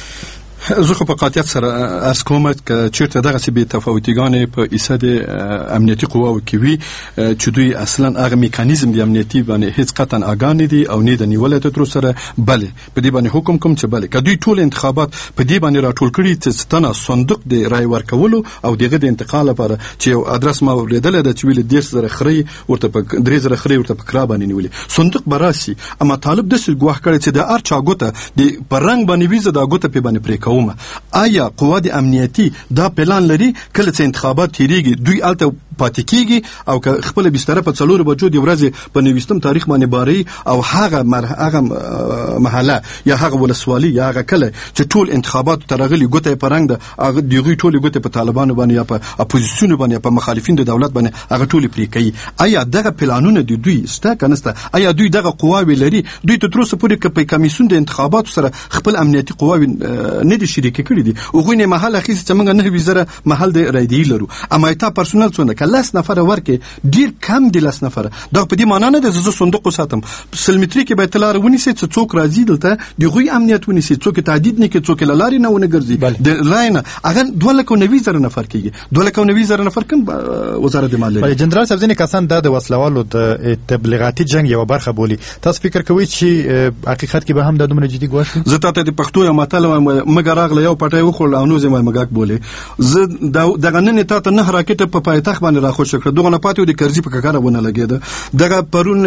زه خو په قاطعیت سره عرض کوم چې چیرته دغه څه بې تفاوتیګانې په ایسد امنیتي قواو کې وي چې دوی اصلا هغه میکانیزم د امنیتي باندې هیڅ قطعا آګاه نه دي او نه د نیولې تر سره بله په دې باندې حکم کوم چې بله که دوی ټول انتخابات په دې باندې راټول کړي چې ستنه صندوق د رای ورکولو او دغه د انتقال لپاره چې یو ادرس ما ولیدل د چې ویل ډیر سره خري ورته په درې زره خري ورته په کرا باندې نیولې صندوق براسي اما طالب د څه ګواښ کړي چې د ارچا ګوته د پرنګ باندې ویزه د ګوته په باندې پرې کومه آیا قواد امنیتی دا پلان لري کله چې انتخابات تیریږي دوی الته پاتې کیږي او که خپل بستر په څلور بجو د ورځې په نوښتم تاریخ باندې باري او هغه هغه محله یا هغه ولسوالي یا هغه کله چې ټول انتخابات ترغلي ګوته پرنګ د هغه دیغي ټول ګوته په طالبانو باندې یا په اپوزیسیون باندې په مخالفین د دولت باندې هغه ټول پرې کوي آیا دغه پلانونه د دوی ستا کنسته آیا دوی دغه قواوی لري دوی ته تر اوسه پورې په کمیسیون د انتخابات سره خپل امنیتي قواوی نه دي شریک کړي دي او غوینه محل اخیسته چې موږ نه وزره محل د رایدی لرو اما تا پرسونل څونه کلاس نفر ورکه ډیر کم دي لاس نفر دا په دې معنی نه د زو صندوق ساتم سلمتري کې به تلار ونیسي چې څوک راځي دلته د غوي امنیت ونیسي څوک تعدید نه کې څوک لاري نه ونه ګرځي د لاینه اگر دوه لکه نوي زره نفر کېږي دوه لکه نوي زره نفر کوم وزارت مالیه بل جنرال صاحب ځینې کسان د وسلوالو د تبلیغاتي جنگ یو برخه بولی تاسو فکر کوئ چې حقیقت کې به هم د دومره جدي ګواښ زه ته د پښتو یو متل مګر اغله یو پټای وخل او نو زما مګاک بوله زه دغه نن ته ته نه حرکت په پایتخت باندې راخو شکر دغه نه پاتې د کرزي په کاره ونه لګیده دغه پرون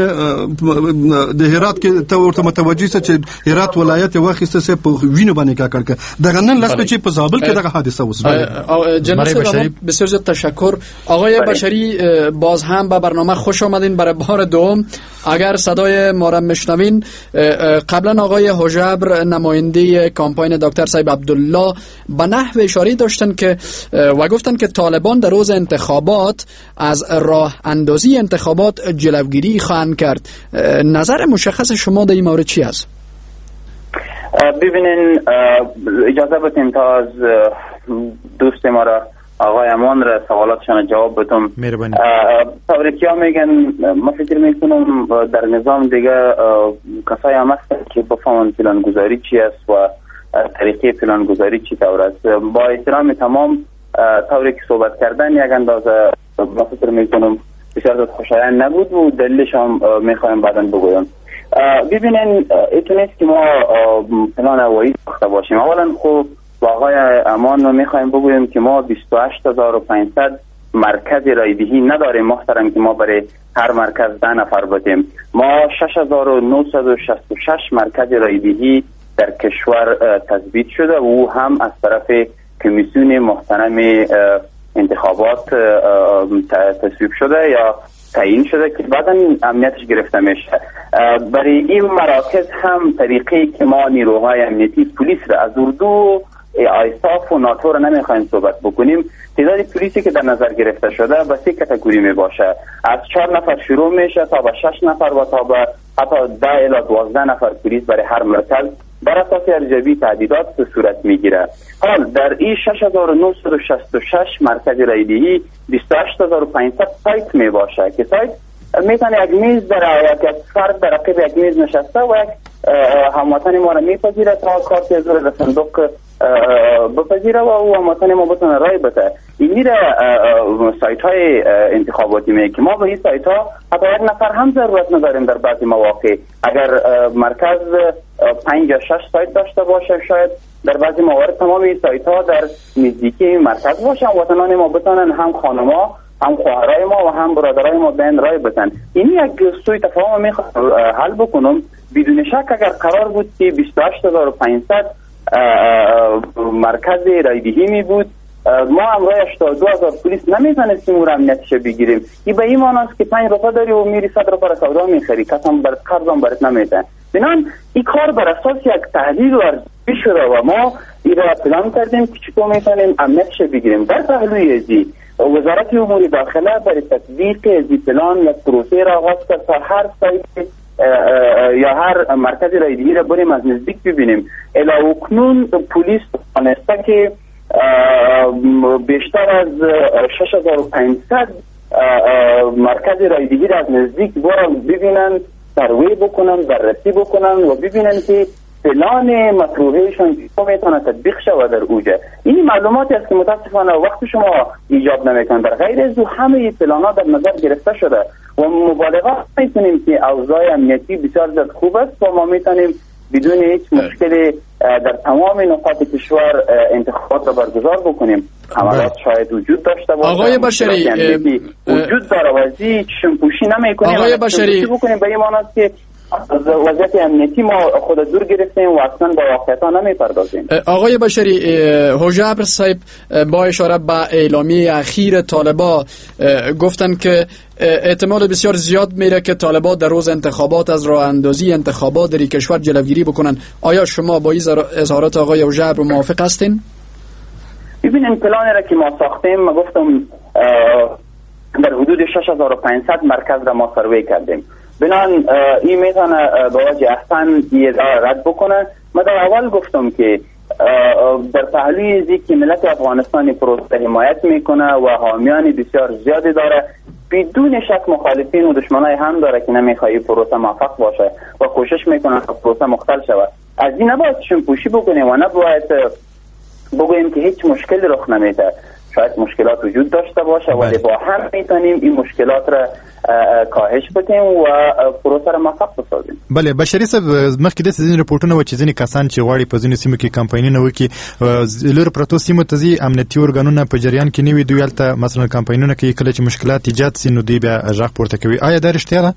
د هرات کې ته ورته متوجي چې هرات ولایت واخیسته سه په وینو باندې کا کړک دغه نن لاس چې په زابل کې دغه حادثه وسه او جناب بسیار زیاد تشکر آقای بشری باز هم به برنامه خوش آمدین برای بار دوم اگر صدای ما را میشنوین قبلا آقای حجبر نماینده کمپاین دکتر صاحب عبدالله به نحو اشاره داشتن که و گفتن که طالبان در روز انتخابات از راه اندازی انتخابات جلوگیری خواهند کرد نظر مشخص شما در این مورد چی است؟ ببینین اجازه بدین تا از دوست ما را آقای امان را سوالاتشان جواب بدم تاریکی ها میگن ما فکر میکنم در نظام دیگه کسای هم هستن که بفهمن پلانگذاری چی است و طریقه پلانگذاری چی طور است با احترام تمام طوری که صحبت کردن یک اندازه ما فکر میکنم بسیار خوشایند نبود و دلیلش هم میخوایم بعدا بگویم ببینین ایتون نیست که ما پلان هوایی ساخته باشیم اولا خوب با آقای امان رو میخوایم بگویم که ما بیست و هشت هزار و پانصد مرکز رایدهی نداریم محترم که ما برای هر مرکز ده نفر بدیم ما شش هزار و نهصد و شصت و شش مرکز رایدهی در کشور تثبیت شده و او هم از طرف کمیسیون محترم انتخابات تصویب شده یا تعیین شده که بعدا امنیتش گرفته میشه برای این مراکز هم طریقی که ما نیروهای امنیتی پلیس را از اردو آیساف و ناتو را نمیخوایم صحبت بکنیم تعداد پلیسی که در نظر گرفته شده به سه کاتگوری می باشه از چهار نفر شروع میشه تا به شش نفر و تا به حتی ده الی دوازده نفر پلیس برای هر مرکز بر اساس ارزیابی تعدیدات صورت میگیره. حال در این شش هزار و نهصد و شصت و شش مرکز رایدهی بیست و هشت هزار و پانصد سایت می باشه که سایت میتونه یک میز در یک فرد در رقیب یک میز نشسته و یک هموطن ما را میپذیره تا کارت ازور در صندوق بپذیره و او هموطن ما بتونه رای بده. اینی را سایت های انتخاباتی می که ما به این سایت ها حتی یک نفر هم ضرورت نداریم. در بعضی مواقع اگر مرکز پنج یا شش سایت داشته باشه شاید در بعضی موارد تمام این سایت ها در نزدیکی مرکز باشن وطنان ما بتونن هم خانما هم خواهرای ما و هم برادرای ما بین رای بدن. این یک سوی تفاهم میخوام حل بکنم. بدون شک اگر قرار بود که بیست و هشت هزار و پانصد مرکز رایدهی می بود ما امروز هشتاد و دو هزار پلیس نمیتونستیم اون امنیتش بگیریم. این به این معنی است که پنج روپا داری و میری صد روپا را سودا میخری کس هم برات قرض هم برات نمیده. بنان این کار بر اساس یک تحلیل و ارزیابی شده و ما این را پلان کردیم که چطور میتونیم امنیتش بگیریم. در پهلوی ازی وزارت امور داخله برای تطبیق ازی پلان یک پروسه را آغاز کرد تا هر سایت یا هر مرکز رایدهی را بریم از نزدیک ببینیم. الی اکنون پلیس دانسته که بیشتر از شش هزار و پانصد مرکز رایدهی را از نزدیک برن ببینن، سروی بکنن، بررسی بکنن و ببینن که پلان مطروحهشان چطور میتونه تطبیق شود در اوجه. این معلوماتی است که متاسفانه وقت شما ایجاب نمیکنه. در غیر از او همه پلان ها در نظر گرفته شده و مبالغه میتونیم که اوضاع امنیتی بسیار زیاد خوب است و ما میتونیم بدون هیچ مشکلی در تمام نقاط کشور انتخابات را برگزار بکنیم. حملات شاید وجود داشته باشه. آقای بشری وجود داره و ازی چشم‌پوشی نمیکنیم. آقای بشری بکنیم به این معنی است که از وضعیت امنیتی ما خود دور گرفتیم و اصلا به واقعیت‌ها نمیپردازیم. آقای بشری، حجابر صاحب با اشاره به اعلامیه اخیر طالبان گفتن که احتمال بسیار زیاد میره که طالبان در روز انتخابات از راه اندازی انتخابات در کشور جلوگیری بکنن. آیا شما با این اظهارات آقای حجابر موافق هستین؟ ببینید پلانی را که ما ساختیم، ما گفتم در حدود شش هزار و پانصد مرکز را ما سروی کردیم. بنان این میتونه به وجه احسن یه رد بکنه. من در اول گفتم که در پهلوی ازی که ملت افغانستانی پروسه حمایت میکنه و حامیان بسیار زیادی داره، بدون شک مخالفین و دشمنای هم داره که نمیخواد پروسه موفق باشه و کوشش میکنه پروسه مختل شود. از این نباید شمپوشی بکنیم و نباید بگوییم که هیچ مشکلی رخ نمیده. شاید مشکلات وجود داشته باشه ولی با هم میتونیم این مشکلات را کاهش بدیم و پروسه را موفق بسازیم. بله بشری صاحب، مخکې د سیزن رپورټونه و چې ځینې کسان چې غواړي په ځینو سیمو کې کمپاینونه وکړي لور پروتو سیمو ته ځي امنیتي ارګانونه په جریان کې نه وي، دوی هلته مثلا کمپاینونه کوي، کله چې مشکلات ایجاد سي نو دوی بیا غږ پورته کوي. آیا دا رښتیا ده؟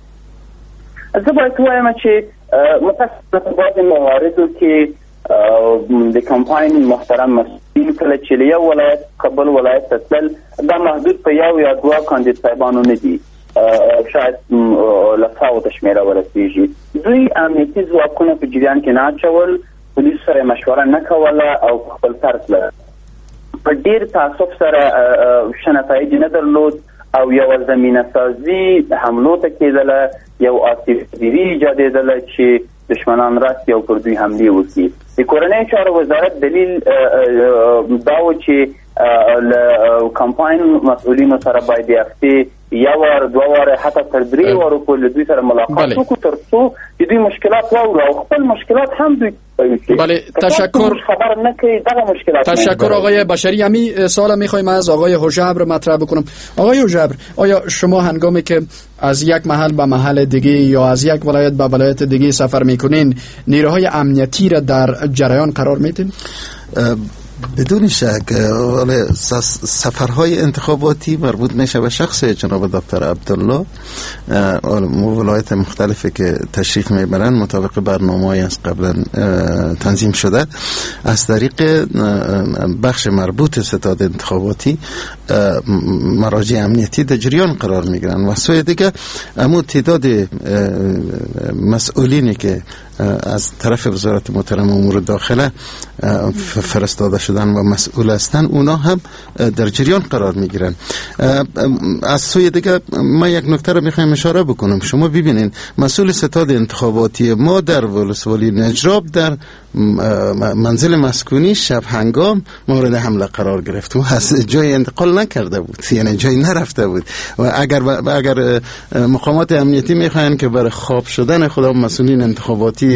زه باید ووایم چې متاسفانه په بعضې مواردو کې د کمپاین محترم مسئولین کله چې له یو ولایت قبل ولایت ته تلل دا محدود په یو یا دوه کاندید صاحبانو نه دي، شاید له ساو ته شمېره ورسېږي. دوی امنیتي ځواکونه په جریان کې نه اچول، پولیس سره مشوره نه کوله او په خپل سر تله. په ډېر تعصب سره ښه نتایج نه درلود او یو زمینه سازي حملو ته کېدله، یو آسیب‌پذیري ایجادېدله چې دشمنان راست یو پر دوی حمله وکړي. د کورنۍ چارو وزارت دلیل دا و چې له کمپاین مسئولینو سره باید د هفتې یو وار دوه واره حتی تر درې وارو پورې له دوی سره ملاقات وکړو تر څو د دوی مشکلات واورو او خپل مشکلات هم دوی بله. تشکر. خبر نکړي دغه مشکلات. تشکر آقای بشری. همین سوال میخوایم از آقای حجابر مطرح بکنم. آقای حجابر، آیا شما هنگامی که از یک محل به محل دیگه یا از یک ولایت به ولایت دیگه سفر میکنین نیروهای امنیتی را در جریان قرار میدین؟ بدون شک سفرهای انتخاباتی مربوط میشه به شخص جناب دکتر عبدالله. ولایت مختلفی که تشریف میبرن مطابق برنامه‌ای از قبلا تنظیم شده از طریق بخش مربوط ستاد انتخاباتی مراجع امنیتی در جریان قرار میگیرن و سوی دیگه امو تعداد مسئولینی که از طرف وزارت محترم امور داخله فرستاده شدن و مسئول هستند، اونا هم در جریان قرار میگیرن. از سوی دیگه ما یک نکته رو میخوایم اشاره بکنم. شما ببینین مسئول ستاد انتخاباتی ما در ولسوالی نجراب در منزل مسکونی شب هنگام مورد حمله قرار گرفت و از جای انتقال نکرده بود، یعنی جای نرفته بود. و اگر اگر مقامات امنیتی میخواین که برای خواب شدن خدا مسئولین انتخاباتی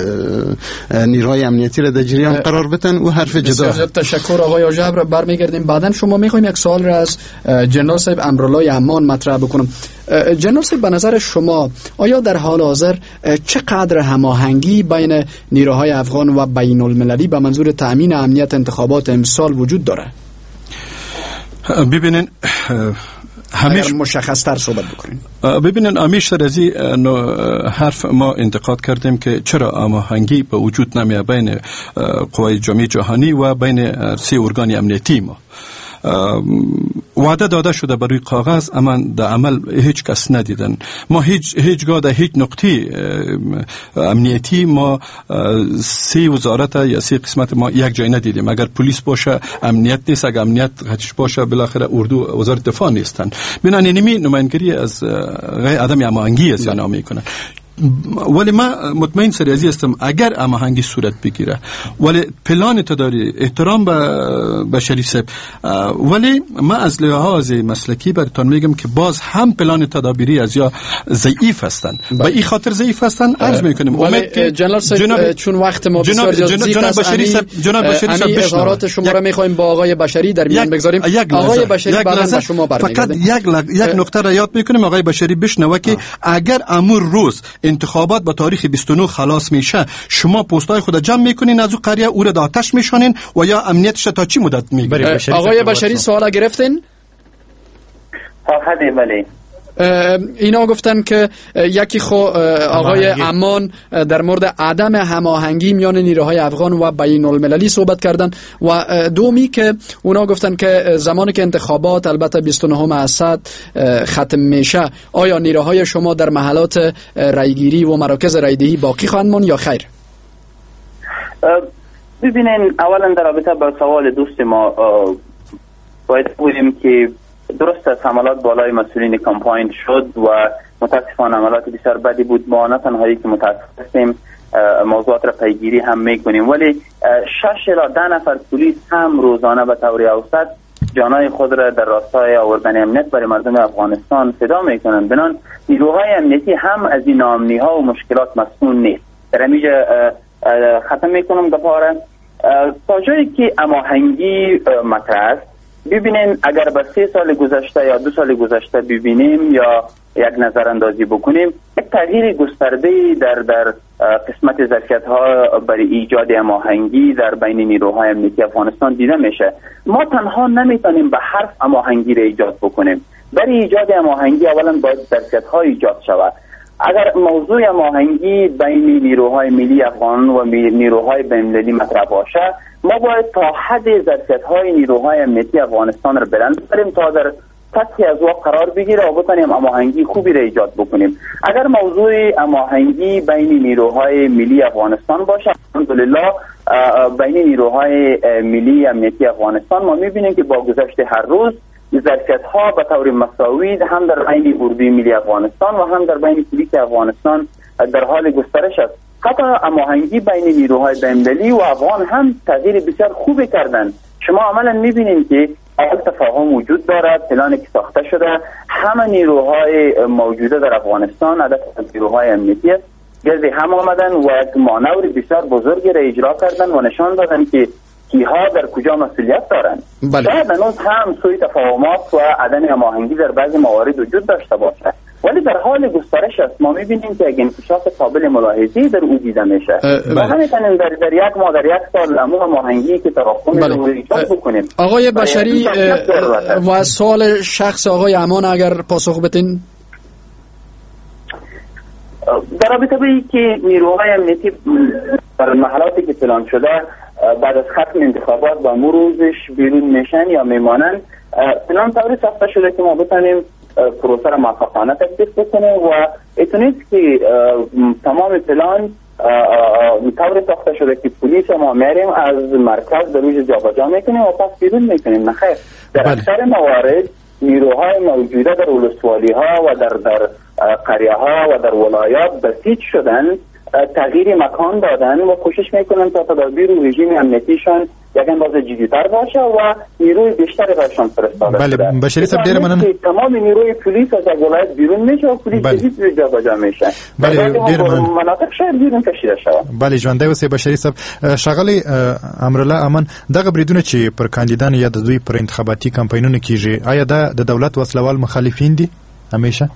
نیروهای امنیتی را در جریان قرار بدن، او حرف جدا. تشکر آقای آجبر. برمیگردیم بعدن. شما میخوایم یک سوال را از جنرال صاحب امرالله امان مطرح بکنم. جنرال صاحب، به نظر شما آیا در حال حاضر چقدر هماهنگی بین نیروهای افغان و بین المللی به منظور تأمین امنیت انتخابات امسال وجود داره؟ ببینین همیشه مشخص تر صحبت بکنین. ببینین همیشه در از حرف ما انتقاد کردیم که چرا هماهنگی به وجود نمیاد بین قوای جامعه جهانی و بین سه ارگان امنیتی ما. وعده داده شده برای کاغذ، اما در عمل هیچ کس ندیدن. ما هیچ هیچگاه در هیچ نقطه امنیتی ما سه وزارت یا سه قسمت ما یک جای ندیدیم. اگر پلیس باشه امنیت نیست، اگر امنیت خدش باشه بالاخره اردو وزارت دفاع نیستن. ببینن اینمی نمایندگی از غیر عدم هماهنگی است یا میکنن. ولی ما مطمئن سریازی هستم اگر هماهنگی صورت بگیره، ولی پلان تداری احترام به بشری صاحب، ولی ما از لحاظ مسلکی براتون میگم که باز هم پلان تدابیری از یا ضعیف هستن. به این خاطر ضعیف هستن عرض میکنیم امید که جنرال صاحب چون وقت ما بسیار زیاد جناب بشری صاحب جناب بشری صاحب اظهارات شما را میخوایم با آقای بشری در میان بگذاریم. آقای بشری بعداً به شما برمیگردیم. فقط یک یک نکته را یاد میکنیم آقای بشری بشنوه که اگر امور روز انتخابات با تاریخ بیست و نه خلاص میشه، شما پستای خود جمع میکنین از او قریه او را آتش میشونین و یا امنیتش تا چی مدت میگیره؟ آقای بشری سوال گرفتین؟ تا حدی بله. اینا گفتن که یکی خو آقای امان در مورد عدم هماهنگی میان نیروهای افغان و بین المللی صحبت کردن و دومی که اونا گفتن که زمانی که انتخابات البته بیست و نه اسد ختم میشه، آیا نیروهای شما در محلات رایگیری و مراکز رایدهی باقی خواهند ماند یا خیر؟ ببینین، اولا در رابطه با سوال دوست ما باید بگوییم که درست است حملات بالای مسئولین کمپاین شد و متاسفانه حملات بسیار بدی بود. ما نه تنهایی که متاسف هستیم، موضوعات را پیگیری هم میکنیم، ولی شش الی ده نفر پلیس هم روزانه به طور اوسط جانای خود را در راستای آوردن امنیت برای مردم افغانستان فدا میکنند. بنان نیروهای امنیتی هم از این ناامنی ها و مشکلات مسئول نیست. در اینجا ختم میکنم دوباره تا جایی که هماهنگی مطرح است. ببینین، اگر به سه سال گذشته یا دو سال گذشته ببینیم یا یک نظر اندازی بکنیم، یک تغییر گسترده در در قسمت ظرفیت ها برای ایجاد هماهنگی در بین نیروهای امنیتی افغانستان دیده میشه. ما تنها نمیتونیم به حرف هماهنگی را ایجاد بکنیم. برای ایجاد هماهنگی اولا باید ظرفیت ها ایجاد شود. اگر موضوع هماهنگی بین نیروهای ملی افغان و نیروهای بین‌المللی مطرح باشه، ما باید تا حد ظرفیت‌های نیروهای امنیتی افغانستان را بلند کنیم تا در سطحی از وقت قرار بگیره و بتونیم هماهنگی خوبی را ایجاد بکنیم. اگر موضوع هماهنگی بین نیروهای ملی افغانستان باشه، الحمدلله بین نیروهای ملی امنیتی افغانستان ما می‌بینیم که با گذشت هر روز ظرفیت‌ها به طور مساوی هم در بین اردوی ملی افغانستان و هم در بین پلیس افغانستان در حال گسترش است. حتی هماهنگی بین نیروهای بین‌المللی و افغان هم تغییر بسیار خوبی کردند. شما عملا می‌بینید که اول تفاهم وجود دارد، پلانی که ساخته شده، همه نیروهای موجوده در افغانستان هدف نیروهای امنیتی است، گرد هم آمدن و یک مانور بسیار بزرگی را اجرا کردند و نشان دادند که کیها در کجا مسئولیت دارند. شاید هنوز هم سوی تفاهمات و عدم هماهنگی در بعضی موارد وجود داشته باشد، ولی در حال گسترش است. ما می‌بینیم که یک انکشاف قابل ملاحظه‌ای در او دیده میشه و همینطور در در یک ماه در یک سال امور هماهنگی که تراکم رو ایجاد بکنیم. آقای بشری و سوال شخص آقای امان اگر پاسخ بدین. در رابطه با اینکه نیروهای امنیتی در محلاتی که پلان شده بعد از ختم انتخابات با مروزش بیرون میشن یا میمانن، پلان طوری ساخته شده که ما بتونیم پروسه را موفقانه تطبیق بکنیم و اتونیست که تمام پلان طور ساخته شده که پلیس ما میریم از مرکز در روز جابجا میکنیم و پس بیرون میکنیم. نخیر، در اکثر موارد نیروهای موجوده در ولسوالی ها و در در قریه ها و در ولایات بسیج شدن، تغییر مکان دادن و کوشش میکنن تا تدابیر و رژیم امنیتیشان یک اندازه جدی‌تر باشه و نیروی بیشتری برشان فرستاده بله شده. بشری صاحب ډیر مننه. تمام نیروی پلیس از ولایت بیرون میشه و پلیس جدید جابجا میشه. بله ډیر مننه. مناطق شهر بیرون کشیده شوه. بله ژوندی اوسئ بشری صاحب. ښاغلی امرالله امان، دغه بریدونه چې پر کاندیدانو یا د دوی پر انتخاباتي کمپاینونو کیږي، آیا دا د دولت وسلوال مخالفین دي همیشه؟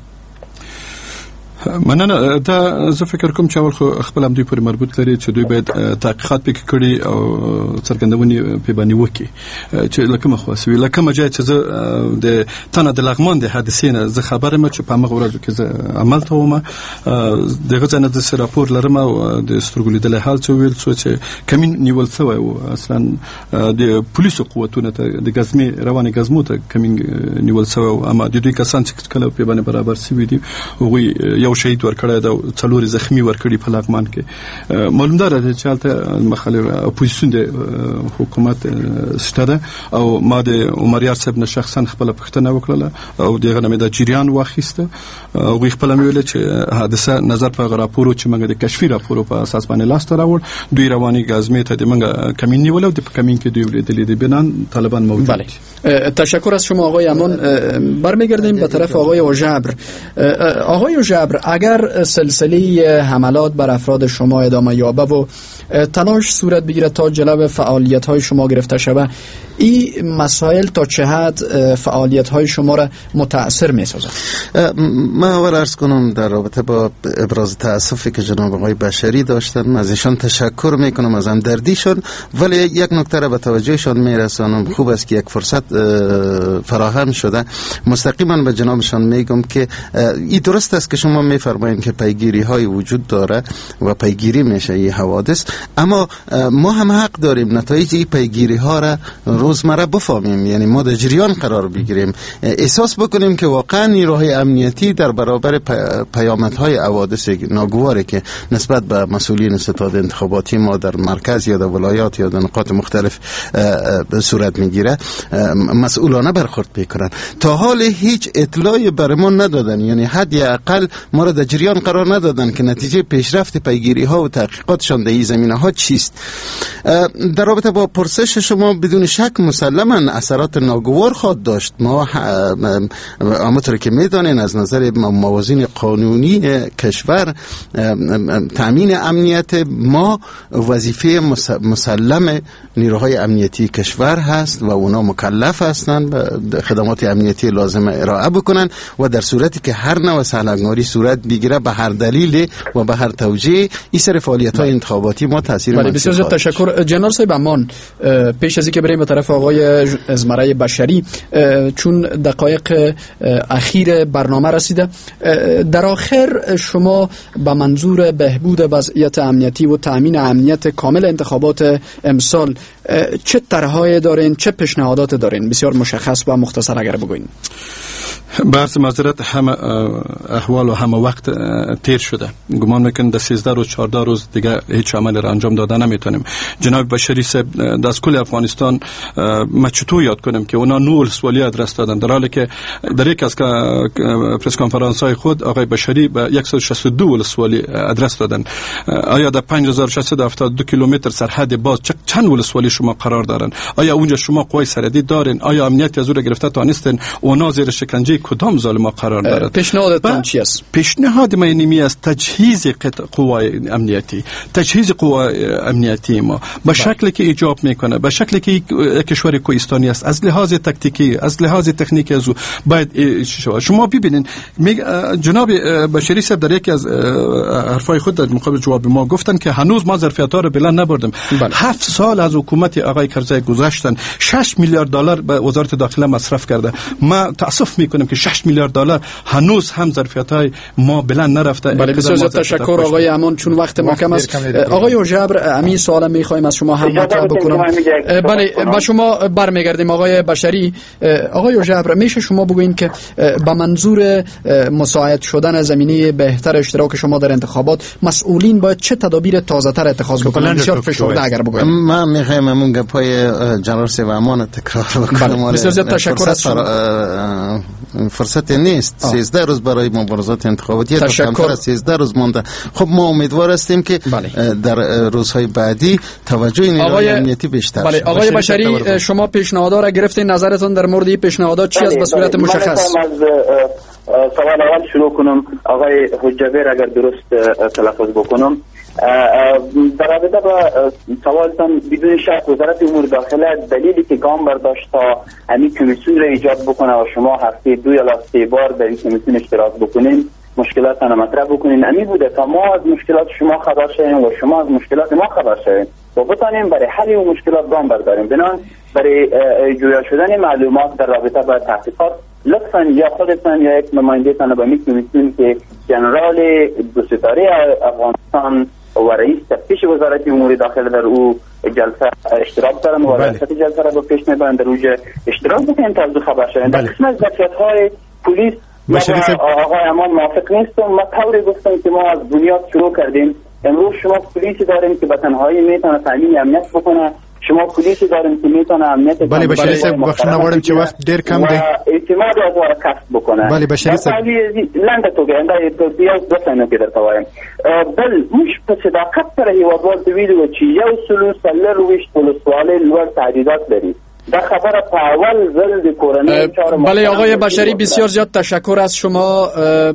مننه. دا زه فکر کوم چې اول خو خپل هم دوی پورې مربوط لري چې دوی باید تحقیقات پکې کړي او څرګندونې پې باندې وکړي چې له کومه خواست وي. له کومه ځای چې زه د تنه د لغمان د حادثې نه زه خبر یم چې په همغه ورځو کې زه عمل ته وم، دغه ځای نه داسې راپور لرم او د سترګو لیدلی حال څه ویل څو چې کمین نیول سوی و. اصلا د پولیسو قوتونو ته د ګزمې روانې ګزمو ته کمین نیول سوی و، اما د دوی کسان چې کله پې باندې برابر سوي دي هغوی یو شهید ورکړی دا څلور زخمی ورکړي په لغمان کې. معلوم ده چې هلته مخالف اپوزیسیون د حکومت شته ده او ما د عمر یار صاحب نه شخصا خپل پوښتنه وکړه او دغه نه مې د جریان واخیسته. هغوی خپل مې ویل چې حادثه نظر په راپورو چې موږ د کشفي راپورو په اساس باندې لاسته راوړ، دوی رواني ګازمې ته د موږ کمین نیول او د کمین کې دوی ولیدلې د بنان طالبان موجود. بله تشکر از شما آقای امان. برمیگردیم به طرف آقای اوژبر. آقای اوژبر، اگر سلسله حملات بر افراد شما ادامه یابه و تلاش صورت بگیره تا جلب فعالیت های شما گرفته شود، این مسائل تا چه حد فعالیت های شما را متاثر می سازد؟ من اول عرض کنم در رابطه با ابراز تأسفی که جناب آقای بشری داشتن، از ایشان تشکر می کنم، از همدردیشان، ولی یک نکته را به توجهشان می رسانم. خوب است که یک فرصت فراهم شده، مستقیما به جنابشان میگم که این درست است که شما میفرمایید که پیگیری های وجود داره و پیگیری میشه این حوادث، اما ما هم حق داریم نتایج این پیگیری ها را روزمره بفهمیم، یعنی ما در جریان قرار بگیریم، احساس بکنیم که واقعا نیروهای امنیتی در برابر پیامدهای حوادث ناگواری که نسبت به مسئولین ستاد انتخاباتی ما در مرکز یا در ولایات یا در نقاط مختلف صورت میگیره مسئولانه برخورد بکنن. تا حال هیچ اطلاعی بر ما ندادن، یعنی حد اقل ما را در جریان قرار ندادن که نتیجه پیشرفت پیگیری ها و تحقیقاتشان در این زمینه ها چیست. در رابطه با پرسش شما بدون شک مسلما اثرات ناگوار خواهد داشت. ما همونطور که میدانین از نظر موازین قانونی کشور تامین امنیت ما وظیفه مسلم نیروهای امنیتی کشور هست و اونا مکلف هستند خدمات امنیتی لازم ارائه بکنن و در صورتی که هر نوع سرنگاری صورت بگیره به هر دلیل و به هر توجیه این سر فعالیت های انتخاباتی ما تاثیر منفی بسیار زیاد تشکر. جناب صاحب امان، پیش از اینکه بریم به طرف آقای ازمره بشری، چون دقایق اخیر برنامه رسیده، در آخر شما به منظور بهبود وضعیت امنیتی و تامین امنیت کامل انتخابات امسال چه طرح‌هایی دارین، چه پیشنهادات دارین؟ بسیار مشخص و مختصر اگر بگوین. بعض معذرت همه احوال و همه وقت تیر شده، گمان میکنم در سیزده روز چهارده روز دیگه هیچ عمل را انجام داده نمیتونیم. جناب بشری صاحب در کل افغانستان ما چطور یاد کنیم که اونا نو ولسوالی ادرس دادن، در حالی که در یک از پرس کنفرانس های خود آقای بشری به صد و شصت و دو ولسوالی ادرس دادن. آیا در پنج هزار و ششصد و هفتاد و دو کیلومتر سرحد باز چند ولسوالی شما قرار دارن؟ آیا اونجا شما قوای سرحدی دارین؟ آیا امنیت از او را گرفته تانستین؟ اونا زیر شکنجه کدام ظالما قرار دارد؟ پیشنهادتون چی است؟ پیشنهاد من اینمی است تجهیز قوای امنیتی، تجهیز قوای امنیتی ما به شکلی که ایجاب میکنه، به شکلی که کشور کوهستانی است، از لحاظ تکتیکی، از لحاظ تکنیکی از او باید شما ببینید. جناب بشری صاحب در یکی از حرفای خود در مقابل جواب ما گفتن که هنوز ما ظرفیت‌ها رو بلند نبردیم. هفت سال از حکومت آقای کرزی گذشتن، شش میلیارد دلار به وزارت داخله مصرف کرده. ما تاسف میکنیم که شش میلیارد دلار هنوز هم ظرفیت‌های ما بلند نرفته. بله بسیار زیاد تشکر آقای امان، چون وقت ما کم است. آقای اوژبر همین سوال میخوایم از شما هم مطرح بکنم. بله با شما برمیگردیم آقای بشری. آقای اوژبر میشه شما بگوین که با منظور مساعد شدن زمینه بهتر اشتراک شما در انتخابات مسئولین باید چه تدابیر تازه‌تر اتخاذ بکنن؟ بسیار فشرده اگر بگویم. من میخوایم همون گپای جنرال سیو امان تکرار بکنم. بسیار زیاد تشکر از شما. فرصت نیست. سیزده روز برای مبارزات انتخاباتی تا کمتر از سیزده روز مونده. خب ما امیدوار هستیم که بله. در روزهای بعدی توجه نیروهای امنیتی بیشتر بله. آقای بشری شما پیشنهادها را گرفتین، نظرتون در مورد این پیشنهادات چی است به صورت مشخص؟ من از سوال اول شروع کنم. آقای حجابر اگر درست تلفظ بکنم در رابطه با سوالتان، بدون شک وزارت امور داخله دلیلی که گام برداشت تا همین کمیسیون را ایجاد بکنه و شما هفته دو یا سه بار در این کمیسیون اشتراک بکنین، مشکلات را مطرح بکنین، همین بوده تا ما از مشکلات شما خبر شویم و شما از مشکلات ما خبر شویم و بتانیم برای حل اون مشکلات گام برداریم. بنان برای جویا شدن معلومات در رابطه با تحقیقات لطفاً یا خودتان یا یک نماینده‌تان با میتونید که جنرال دو ستاره افغانستان و رئیس تفتیش وزارت امور داخله در او جلسه اشتراک دارن و رئیس جلسه را به پیش میبرن در اوج اشتراک بکنن تا از خبر شدن. در قسم از ظرفیت‌های پلیس آقای امان موافق نیستم. ما طوری گفتم که ما از بنیاد شروع کردیم. امروز شما پلیسی داریم که به تنهایی میتونه تامین امنیت بکنه، شما پلیسی داریم که میتونه امنیت بله بشری صاحب بخش نوارم چې وخت ډیر کم دی اعتماد او ور کسب بکنه. بله بشری صاحب لنډه توګه انده یو د څه کې درته وایم. بل موږ په صداقت سره هیوادوال ته ویلو چې یو سلو څلرویشت ولسوالۍ لوړ تعدیدات لري. در خبر اول ځل د کورنۍ چهار. بله آقای بشری بسیار زیاد تشکر از شما.